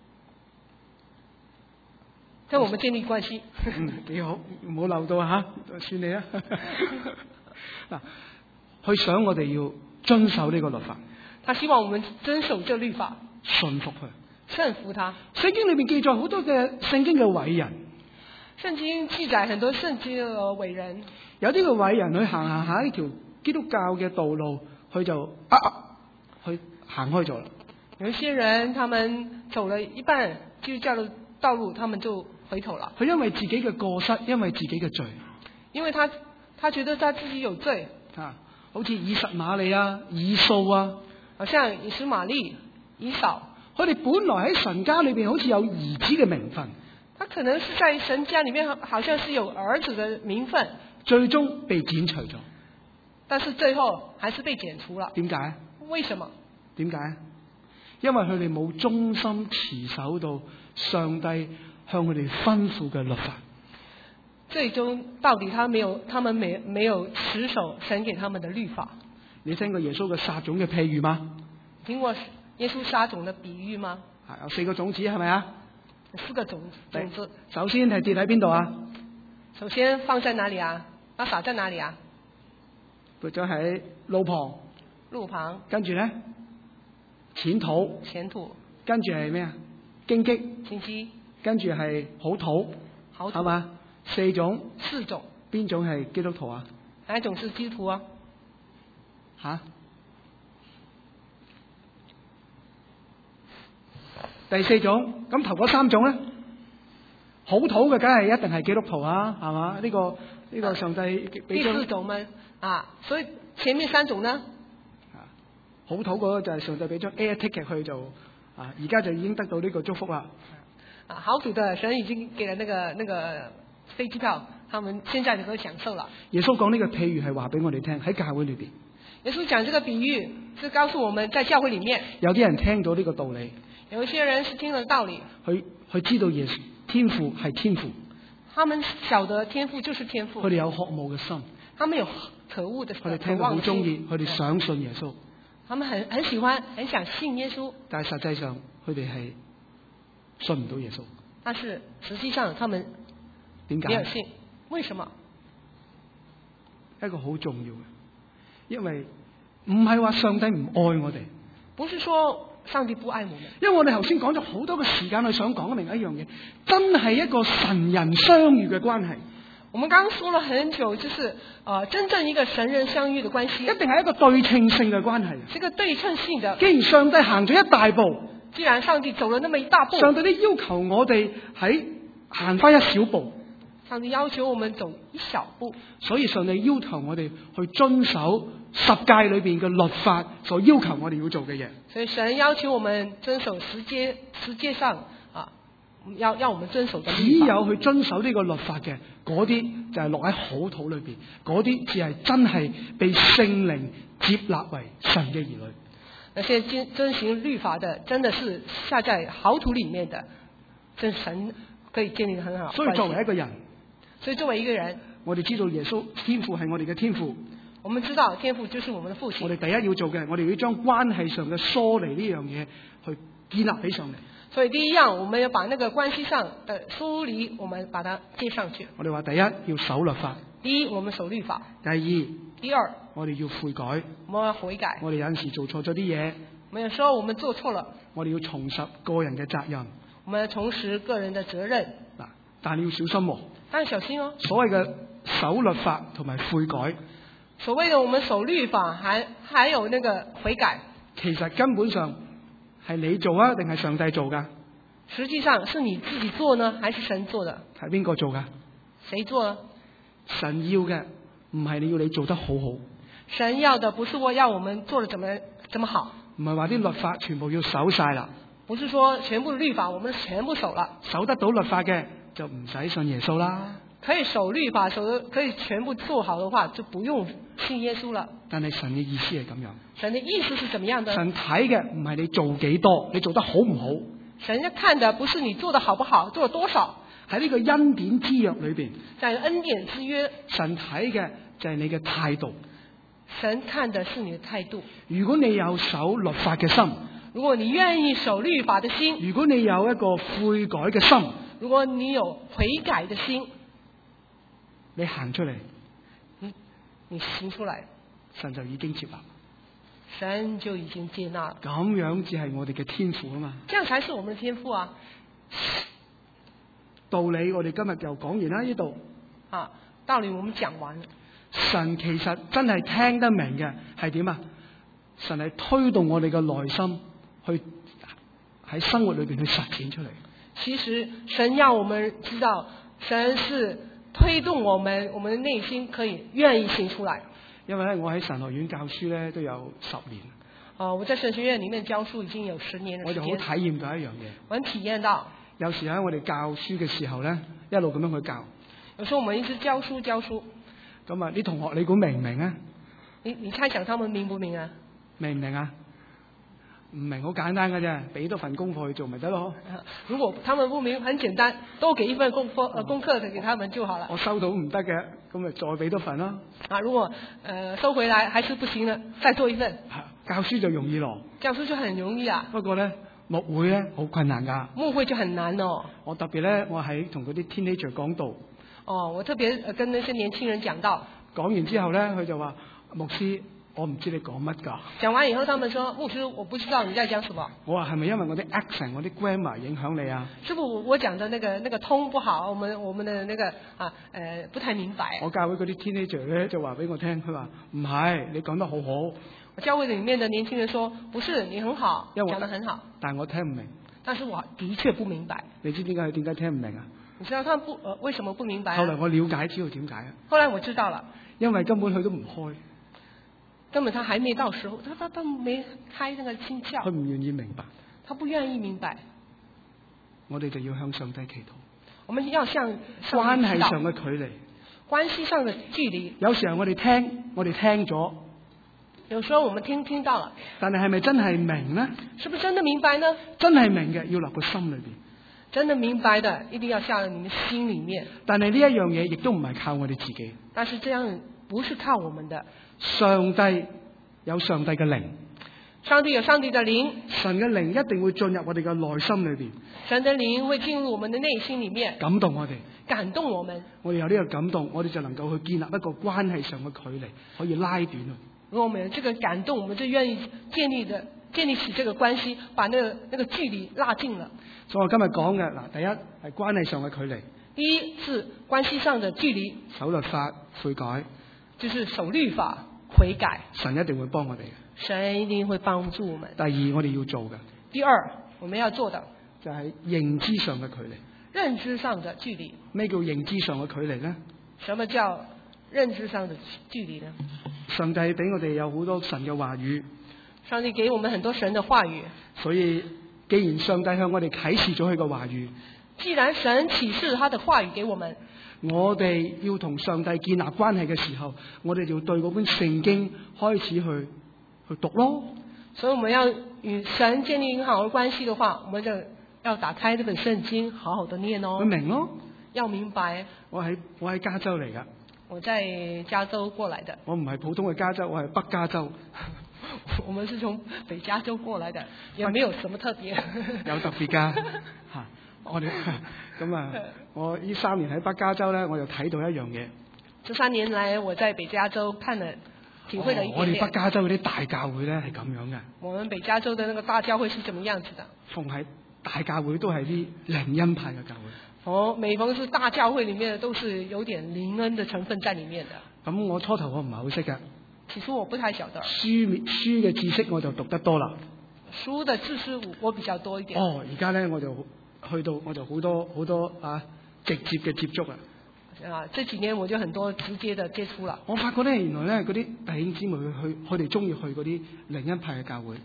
跟我們建立關係。 幾好，冇漏到吓，算你啦。嗱，佢想我哋要遵守呢個律法。 他希望我們遵守這律法， 順服佢， 順服他。 聖經裏面記載好多嘅聖經嘅偉人。 聖經記載很多聖經嘅偉人， 有啲嘅偉人去行下呢條基督教嘅道路，佢就去行開咗啦。 有一些人，他們走了一半基督教嘅道路，他們就回頭了。 佢因為自己嘅過失，因為自己嘅罪， 因為他覺得他自己有罪啊，好似以實瑪利啊、以掃啊， 好像以實瑪利、以掃， 佢哋本來喺神家裏邊好似有兒子嘅名分。 他可能是在神家裏面好像是有兒子的名分， 最終被剪除咗。 但是最後還是被剪除了。 點解？ 為什麼？ 點解？因為佢哋冇忠心持守到上帝向佢哋吩咐嘅律法。 最終到底他們沒有持守神給他們的律法。 你聽過耶穌嘅撒種嘅譬喻嗎？ 聽過耶穌撒種的比喻嗎？ 有4個種子係咪啊 ？4個種子。 首先係跌喺邊度啊？ 首先放在哪裏啊？要撒在哪裏啊？ 撥咗喺路旁。 路旁。跟住咧？ 淺土。 淺土。 跟住係咩啊？荊棘。 荊棘。 跟住係好土。 好土。 係嘛？4種。 4種。邊種係基督徒啊？ 哪一種是基督徒啊？ 吓？第4種，咁頭嗰3種咧，好土嘅梗係一定係基督徒啊，係嘛？呢個上帝俾咗。第4種咩？ 所以前面3種呢？ 好土嗰個就係上帝俾張 air ticket 去做，而家就已經得到呢個祝福啦。 好土的神已經給了那個飛機票，他們現在就可以享受了。 耶穌講呢個譬喻係話俾我哋聽喺教會裏邊。 耶穌講這個比喻是告訴我們在教會裏面。 有啲人聽到呢個道理。 有一些人是聽了道理， 佢知道耶穌天父係天父， 他們曉得天父就是天父， 佢哋有渴慕嘅心， 他們有渴慕的心， 佢哋聽得好中意，佢哋想信耶穌， 他們很喜歡，很想信耶穌， 但係實際上佢哋係信唔到耶穌。 但是實際上他們點解沒有信？為什麼？ 一個好重要嘅，因為唔係話上帝唔愛我哋， 不是說上帝不愛我們， 因為我哋頭先講咗好多嘅時間去想講明一樣嘢，真係一個神人相遇嘅關係。 我們剛剛說了很久，就是真正一個神人相遇的關係， 一定係一個對稱性嘅關係。 是個對稱性的。 既然上帝行咗一大步， 既然上帝走了那麼一大步， 上帝都要求我哋喺行翻一小步。 上帝要求我們走一小步， 所以上帝要求我哋去遵守10誡裏邊嘅律法所要求我哋要做嘅嘢。 所以神要求我們遵守十誡上要我們遵守的律法。 只有去遵守呢個律法嘅，嗰啲就係落喺好土裏邊，嗰啲只係真係被聖靈接納為神嘅兒女。 那些遵行律法的，真的是下在好土裏面的，真神可以建立得很好。 所以作為一個人， 我哋知道耶穌天父係我哋嘅天父。 我們知道天父就是我們的父親。 我哋第一要做嘅，我哋要將關係上嘅疏離呢樣嘢去建立起上嚟。 所以第一樣，我們要把那個關係上的疏離，我們把它接上去。 我哋話第一要守律法。 第一，我們守律法。第二， 我哋要悔改。 我們要悔改。 我哋有陣時做錯咗啲嘢。 我們有時候我們做錯了。 我哋要重拾個人嘅責任。 我們要重拾個人的責任。 嗱，但你要小心喎。 但係小心哦。 所謂嘅守律法同埋悔改。 所謂的我們守律法，還有那個悔改， 其實根本上係你做啊，定係上帝做噶？ 實際上是你自己做呢，還是神做的？ 係邊個做噶？ 誰做呢？ 神要嘅唔係你要你做得好好。 神要的不是我要我們做得怎麼好。 唔係話啲律法全部要守晒啦。 不是說全部律法我們全部守了。 守得到律法嘅就唔使信耶穌啦。 可以守律法，可以全部做好的話，就不用信耶穌了。 但係神嘅意思係咁樣。 神的意思是怎麼樣的？ 神睇嘅唔係你做幾多，你做得好唔好。 神要看的不是你做得好不好，做了多少。 喺呢個恩典之約裏邊， 在恩典之約， 神睇嘅就係你嘅態度。 神看的是你的態度。 如果你有守律法嘅心， 如果你願意守律法的心， 如果你有一個悔改嘅心， 如果你有悔改的心， 你行出嚟， 你行出來， 神就已經接納。 神就已經接納了。 咁樣只係我哋嘅天父啊嘛。 這樣才是我們的天父啊。 道理我哋今日就講完啦，呢度。 啊，道理我們講完了。 神其實真係聽得明嘅係點啊？神係推動我哋嘅內心去喺生活裏邊去實踐出嚟。 其實神要我們知道，神是推動我們的內心可以願意行出來。 因為咧，我喺神學院教書咧都有10年。 我在神學院裡面教書已經有10年嘅時間。 我就好體驗到一樣嘢。 我很體驗到。 有時喺我哋教書嘅時候咧，一路咁樣去教。 有時候我們一直教書。 咁啊，啲同學你估明唔明啊？ 你猜想他們明不明啊？ 明唔明啊？唔明好簡單嘅啫，俾多份功課去做咪得咯。 如果他們不明，很簡單，多給一份功課給他們就好了。 我收到唔得嘅，咁咪再俾多份咯。 如果收回來還是不行的，再做一份。 教書就容易咯。 教書就很容易啊。 不過咧，牧會咧好困難㗎。 牧會就很難哦。 我特別咧，我喺同嗰啲 teenager 講道。 我特別跟那些年輕人講道。 講完之後咧，佢就話：牧師，我唔知你講乜㗎。 講完以後，他們說：牧師，我不知道你在講什麼。 我話係咪因為我啲 accent、我啲 grammar 影響你啊？ 是不是我講的那個通不好，我們的那個不太明白。 我教會嗰啲 teenager 咧就話俾我聽，佢話唔係，你講得好好。 我教會裡面的年輕人說：不是，你很好，講得很好。 但我聽唔明。 但是我的確不明白。 你知點解佢點解聽唔明啊？ 你知道他們為什麼不明白啊？ 後來我了解知道點解啊。 後來我知道了。 因為根本佢都唔開。 根本他還沒到時候，他沒開那個心竅。 佢唔願意明白。 他不願意明白。 我哋就要向上帝祈禱。 我們要向關係上嘅距離。 關係上的距離。 有時候我哋聽咗。 有時候我們聽到了。 但係咪真係明呢？ 是不是真的明白呢？ 真係明嘅要落個心裏邊。 真的明白的一定要下到你們心裡面。 但係呢一樣嘢亦都唔係靠我哋自己。 但是這樣不是靠我們的。 上帝有上帝嘅靈。 上帝有上帝的靈。 神嘅靈一定會進入我哋嘅內心裏邊。 神的靈會進入我們的內心裡面。 感動我哋。 感動我們。 我哋有呢個感動，我哋就能夠去建立一個關係上嘅距離，可以拉短啊。 如果我們有這個感動，我們就願意建立起這個關係，把那個距離拉近了。 所以我今日講嘅第一係關係上嘅距離。 第一是關係上的距離。 守律法悔改。 就是守律法悔改。 神一定會幫我哋嘅。 神一定會幫助我們。 第二，我哋要做嘅。 第二，我們要做的就係認知上嘅距離。 認知上的距離。 咩叫認知上嘅距離呢？ 什麼叫認知上的距離呢？ 上帝俾我哋有好多神嘅話語。 上帝給我們很多神的話語。 所以，既然上帝向我哋啟示咗佢嘅話語， 既然神啟示他的話語給我們， 我哋要同上帝建立關係嘅時候，我哋就對嗰本聖經開始去讀咯。 所以我們要與神建立很好的關係的話，我們就要打開這本聖經，好好的念哦。 明咯， 要明白。 我喺加州嚟噶。 我在加州過來的。 我唔係普通嘅加州，我係北加州。 我們是從北加州過來的，也沒有什麼特別。 有特別噶吓，我哋咁啊，我呢3年喺北加州咧，我就睇到一樣嘢。 這3年來，我在北加州看了，體會了一點點。 我哋北加州嗰啲大教會咧係咁樣嘅。 我們北加州的那個大教會是怎麼樣子的？ 逢係大教會都係啲靈恩派嘅教會。 每逢是大教會裡面都是有點靈恩的成分在裡面的。 咁我初頭我唔係好識㗎。 其實我不太曉得。 書嘅知識我就讀得多啦。 書的知識我比較多一點。 而家咧我就去到我就好多直接嘅接觸啊。 這幾年我就很多直接的接觸啦。 我發覺咧原來咧嗰啲弟兄姊妹佢哋中意去嗰啲靈恩派嘅教會。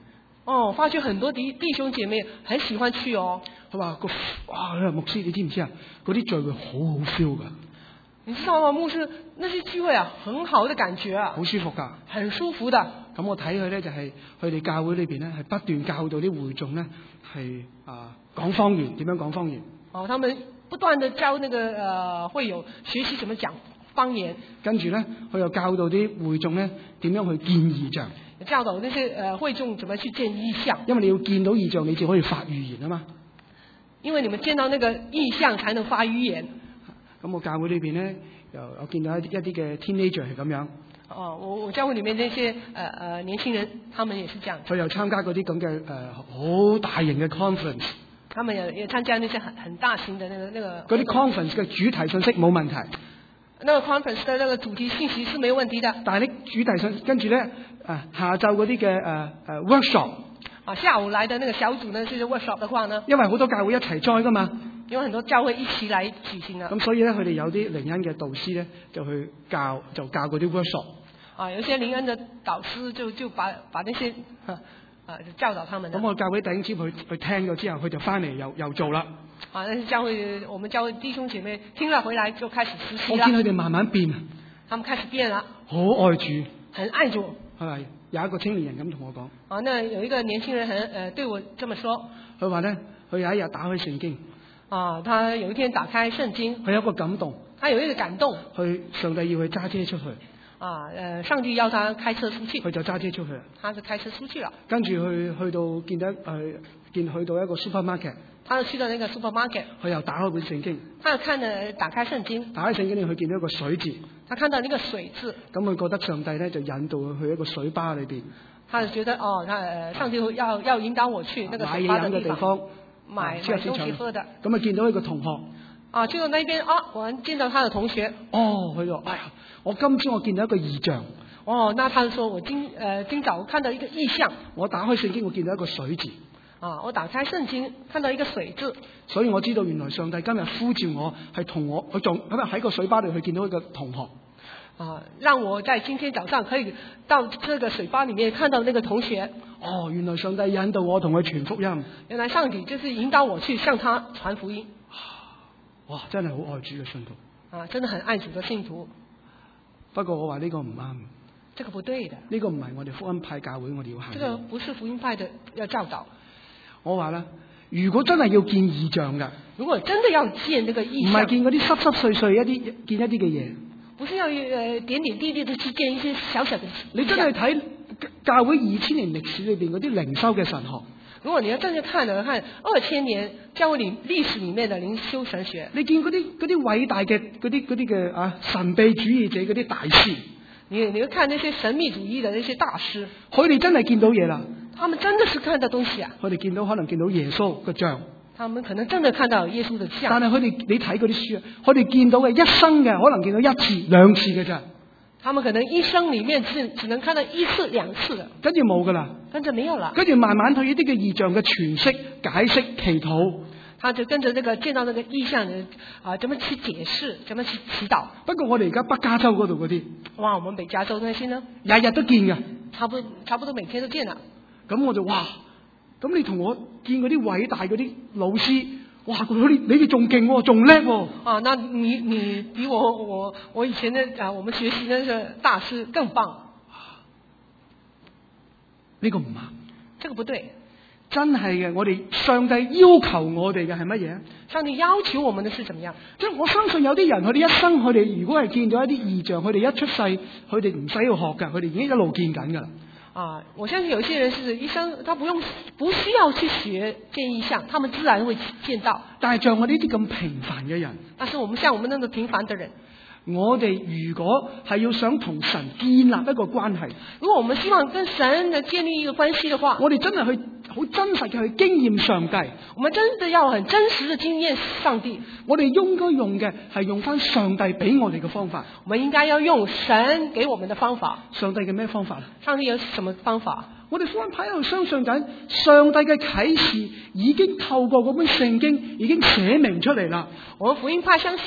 哦，發覺很多弟兄姐妹很喜歡去哦。 佢話哇，牧師你知唔知啊？嗰啲聚會好好 feel 㗎。 你知道嗎？牧師，那些聚會啊，很好的感覺啊， 好舒服㗎， 很舒服的。 咁我睇佢咧就係佢哋教會裏邊咧係不斷教導啲會眾咧係講方言，點樣講方言。 哦，他們不斷地教那個會友學習怎麼講方言。跟住咧， 佢又教導啲會眾咧點樣去見異象。 教導那些會眾怎麼去見異象。 因為你要見到異象，你就可以發預言啊嘛。 因為你們見到那個異象，才能發預言。 咁我教會裏邊咧，我見到一啲嘅 teenager 係咁樣。 哦，我教會裏面那些年輕人，他們也是這樣。 佢又參加嗰啲咁嘅好大型嘅 conference。 他們也參加那些很大型的那個。 嗰啲 conference 嘅主題信息冇問題。 那個 conference 的那個主題信息是沒有問題的。 但係啲主題信跟住咧下晝嗰啲嘅workshop。 下午來的那個小組呢，就是 workshop 的話呢， 因為好多教會一齊 join 噶嘛。 因為很多教會一起來舉行啊。 咁所以咧，佢哋有啲靈恩嘅導師咧，就去教嗰啲 workshop。 有些靈恩嘅導師就把那些教導他們。 咁我教會弟兄姊妹去聽咗之後，佢就翻嚟又做啦。 那些我們教會弟兄姐妹聽了回來就開始實習啦。 我見佢哋慢慢變。 他們開始變啦。 好愛主。很愛主。 係有一個青年人咁同我講。 那有一個年輕人對我這麼說。佢話咧，佢有一日打開聖經。 他有一天打開聖經。 佢有一個感動。 他有一個感動。 上帝要佢揸車出去。 上帝要他開車出去。 佢就揸車出去。 他就開車出去了。 跟住去到去到一個 supermarket。 他就去到那個 supermarket。 佢又打開本聖經。 他又打開聖經。 打開聖經佢見到一個水字。 他看到那個水字。 咁佢覺得上帝咧就引導佢去一個水吧裏邊。 他就覺得上帝要引導我去那個水吧的地方。買東西喝的。 咁啊見到一個同學。 去到那邊我見到他的同學。 佢就哎呀，我今朝我見到一個異象。 那他就說我今早看到一個異象。 我打開聖經我見到一個水字。 我打開聖經看到一個水字。 所以我知道原來上帝今日呼召我係同我去仲咁喺個水吧裏去見到一個同學。 讓我在今天早上可以到這個水吧裏面看到那個同學。 原來上帝引導我同佢傳福音。 原來上帝就是引導我去向他傳福音。 哇，真係好愛主嘅信徒。 真的很愛主的信徒。 不過我話呢個唔啱。 這個不對的。 呢個唔係我哋福音派教會我哋要行。 這個不是福音派的要教導。 我話啦，如果真係要見異象㗎， 如果真的要見那個異象， 唔係見嗰啲濕濕碎碎見一啲嘅嘢。 不是要點點滴滴的去見一些小小的。 你真係睇教會2000年歷史裏邊嗰啲靈修嘅神學。 如果你要真正看2000年教會歷史裏面的靈修神學， 你見嗰啲偉大嘅嗰啲嘅神秘主義者嗰啲大師， 你要看那些神秘主義的那些大師， 佢哋真係見到嘢啦。 他們真的是看到東西啊！ 佢哋可能見到耶穌嘅像。 他們可能真的看到耶穌的像。 但係你睇嗰啲書啊，佢哋見到嘅一生嘅可能見到1次2次嘅咋。 他們可能一生裏面只能看到1次2次的。 跟住冇噶啦。 跟住沒有啦。 跟住慢慢對呢啲嘅異象嘅詮釋、解釋、祈禱。 他就跟着這個見到那個異象怎麼去解釋，怎麼去祈禱。 不過我哋而家北加州嗰度嗰啲， 哇！我們北加州那些呢， 日日都見㗎。 差不多每天都見啦。咁我就哇！咁你同我見嗰啲偉大嗰啲老師，哇！你哋仲勁喎，仲叻喎。 那你比我以前的我們學習那個大師更棒。 呢個唔啱。 這個不對。 真係嘅，我哋上帝要求我哋嘅係乜嘢？ 上帝要求我們的是怎麼樣？ 即係我相信有啲人，佢哋一生，佢哋如果係見到一啲異象，佢哋一出世，佢哋唔使要學㗎，佢哋已經一路見緊㗎啦。 我相信有些人是一生，他不需要去學見異象，他們自然會見到。 但係像我呢啲咁平凡嘅人， 但是我們像我們那麼平凡的人， 我哋如果係要想同神建立一個關係， 如果我們希望跟神建立一個關係的話， 我哋真係去好真實嘅去經驗上帝， 我們真的要很真實的經驗上帝。 我哋應該用嘅係用翻上帝俾我哋嘅方法。 我們應該要用神給我們的方法。 上帝嘅咩方法？ 上帝有什麼方法？ 我哋福音派喺度相信緊上帝嘅啟示已經透過嗰本聖經已經寫明出嚟啦。 我們福音派相信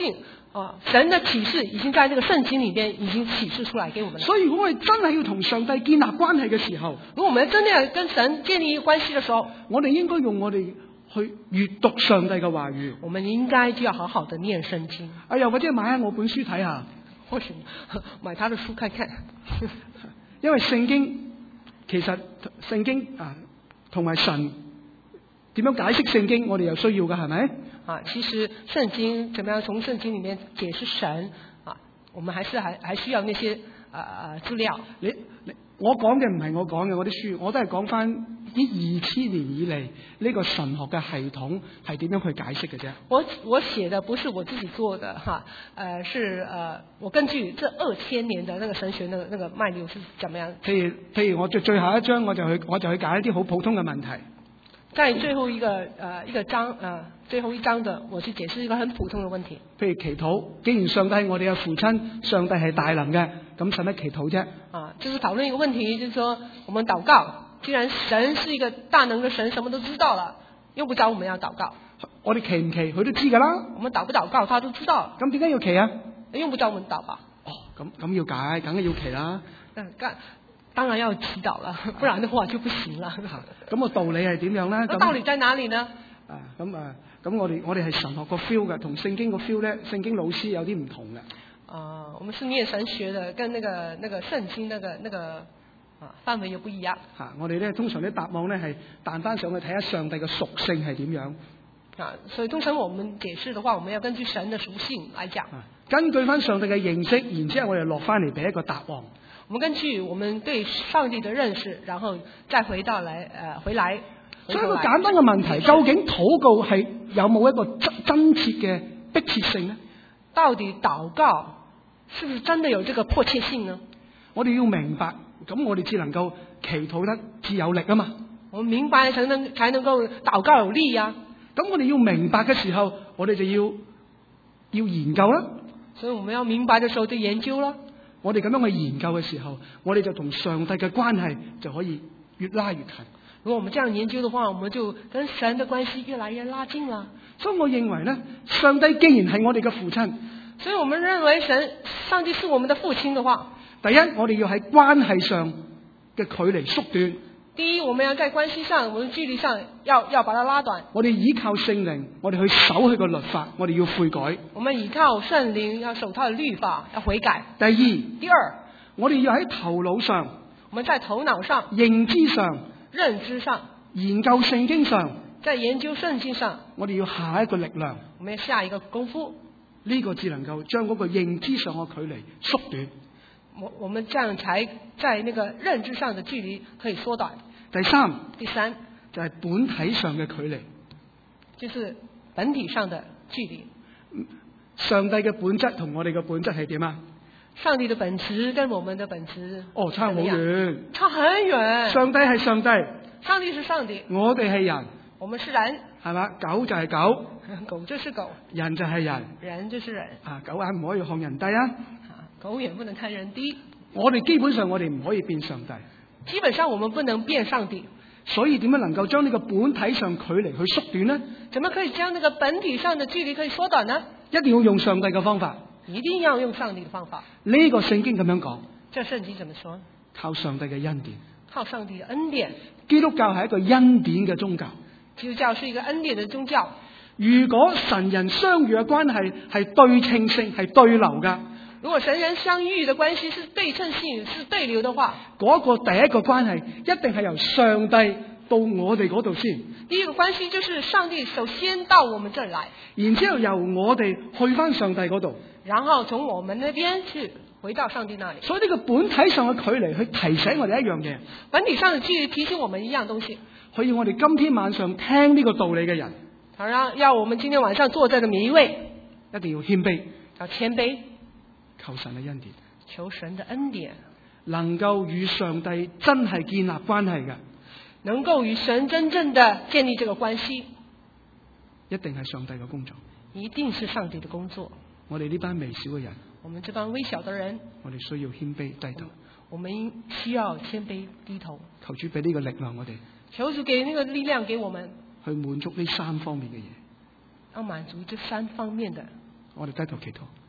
神的啟示已經在這個聖經裏邊已經啟示出來給我們了。 所以如果我哋真係要同上帝建立關係嘅時候， 如果我們真的要跟神建立一個關係嘅時候， 我哋應該用我哋去閱讀上帝嘅話語。 我們應該就要好好的念聖經。 又或者買下我本書睇下， 或許買他的書看看。 因為聖經其實聖經同埋神點樣解釋聖經，我哋有需要㗎，係咪？ 其實聖經怎麼樣從聖經裏面解釋神我們還需要那些資料。 我講嘅唔係我講嘅，我啲書我都係講翻呢2000年以嚟呢個神學嘅系統係點樣去解釋嘅啫。 我寫的不是我自己做的是我根據這2000年的那個神學那個脈絡是怎麼樣。 譬如我最後一章我就去解一啲好普通嘅問題。 在最後一章最後一章的我去解釋一個很普通的問題。 譬如祈禱，既然上帝係我哋嘅父親，上帝係大能嘅，咁使乜祈禱啫？ 就是討論一個問題，就是說我們禱告，既然神是一個大能的神，什麼都知道了，用不着我們要禱告。 我哋祈唔祈佢都知㗎啦。 我們禱不禱告他都知道。 咁點解要祈啊？ 用不着我們禱吧。 咁要解，梗係要祈啦。 當然要祈禱了，不然的話就不行了。 咁個道理係點樣咧？ 道理在哪裡呢？ 咁我哋係神學個 feel 嘅，同聖經個 feel 咧，聖經老師有啲唔同嘅。 我們是念神學的，跟那個聖經那個範圍又不一樣。 我哋咧通常啲答案咧係彈翻上去睇下上帝嘅屬性係點樣。 所以通常我們解釋的話，我們要根據神的屬性來講。 根據翻上帝嘅認識，然之後我哋落翻嚟俾一個答案。 我們根據我們對上帝的認識，然後再回來。 所以一個簡單嘅問題，究竟禱告係有冇一個真切嘅迫切性呢？ 到底禱告是不是真的有這個迫切性呢？ 我哋要明白，咁我哋至能夠祈禱得至有力啊嘛。 我們明白才能夠禱告有力啊。 咁我哋要明白嘅時候，我哋就要研究啦。 所以我們要明白嘅時候就研究啦。 我哋咁樣去研究嘅時候，我哋就同上帝嘅關係就可以越拉越近。 如果我們這樣研究的話，我們就跟神的關係越來越拉近了。 所以我認為呢，上帝既然係我哋嘅父親， 所以我們認為上帝是我們的父親的話， 第一，我哋要喺關係上嘅距離縮短。 第一，我們要在關係上，我們距離上要把它拉短。 我哋依靠聖靈，我哋去守佢個律法，我哋要悔改。 我們依靠聖靈，要守他的律法，要悔改。 第二，我哋要喺頭腦上， 我們在頭腦上、 認知上、 認知上、 研究聖經上， 在研究聖經上， 我哋要下一個力量， 我們要下一個功夫。 呢個只能夠將嗰個認知上嘅距離縮短。 我們這樣才在那個認知上的距離可以縮短。 第三就係本體上嘅距離， 就是本體上的距離。 上帝嘅本質同我哋嘅本質係點啊？ 上帝的本質跟我們的本質差好遠， 差很遠。 上帝係上帝， 上帝是上帝， 我哋係人， 我們是人， 係嘛？狗就係狗， 狗就是狗， 人就係人， 人就是人。 狗眼唔可以看人低啊！ 狗眼不能看人低。 我哋基本上我哋唔可以變上帝。 基本上我們不能變上帝。 所以點樣能夠將呢個本體上距離去縮短呢？ 怎麼可以將那個本體上的距離可以縮短呢？ 一定要用上帝嘅方法。 一定要用上帝的方法。 呢個聖經咁樣講。 這聖經怎麼說？ 靠上帝嘅恩典。 靠上帝的恩典。 基督教係一個恩典嘅宗教。 基督教是一個恩典的宗教。 如果神人相遇嘅關係係對稱性，係對流噶。 如果神人相遇的關係是對稱性，是對流的話， 嗰個第一個關係一定係由上帝到我哋嗰度先。 第一個關係就是上帝首先到我們這兒來， 然之後由我哋去翻上帝嗰度， 然後從我們那邊去回到上帝那裡。 所以呢個本體上嘅距離去提醒我哋一樣嘢。 本體上的距離提醒我們一樣東西。 佢要我哋今天晚上聽呢個道理嘅人， 好讓要我們今天晚上坐在的每一位一定要謙卑， 要謙卑。 求神嘅恩典， 求神的恩典， 能夠與上帝真係建立關係嘅， 能夠與神真正的建立這個關係， 一定係上帝嘅工作， 一定是上帝的工作。 我哋呢班微小嘅人， 我們這班微小的人， 我哋需要謙卑低頭， 我們需要謙卑低頭。 求主俾呢個力量我哋， 求主給那個力量給我們， 去滿足呢三方面嘅嘢， 要滿足這三方面的。 我哋低頭祈禱。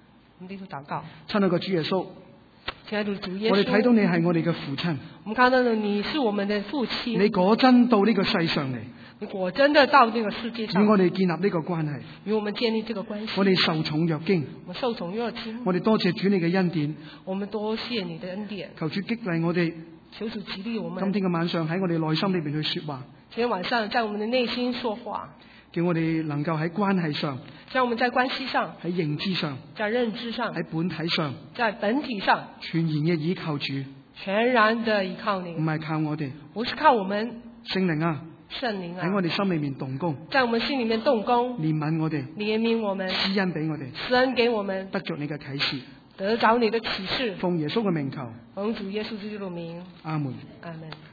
我們呢度禱告。 親愛嘅主耶穌， 親愛的主耶穌， 我哋睇到你係我哋嘅父親， 我們看到你是我們的父親， 你果真到呢個世上嚟， 你果真的到這個世界上， 與我哋建立呢個關係， 與我們建立這個關係， 我哋受寵若驚， 我們受寵若驚， 我哋多謝主你嘅恩典， 我們多謝你的恩典， 求主激勵我哋， 求主激勵我們， 今天嘅晚上喺我哋內心裏邊去說話， 今天晚上在我們的內心說話， 叫我哋能夠喺關係上， 讓我們在關係上， 喺認知上， 在認知上， 喺本體上， 在本體上， 全然嘅倚靠主， 全然的依靠你， 唔係靠我哋， 不是靠我們。 聖靈啊， 聖靈啊， 喺我哋心裏面動工， 在我們心裏面動工， 憐憫我哋， 憐憫我們， 施恩俾我哋， 施恩給我們， 得着你嘅啟示， 得着你的啟示， 奉耶穌嘅名求， 奉主耶穌基督的名， 阿門。 阿門。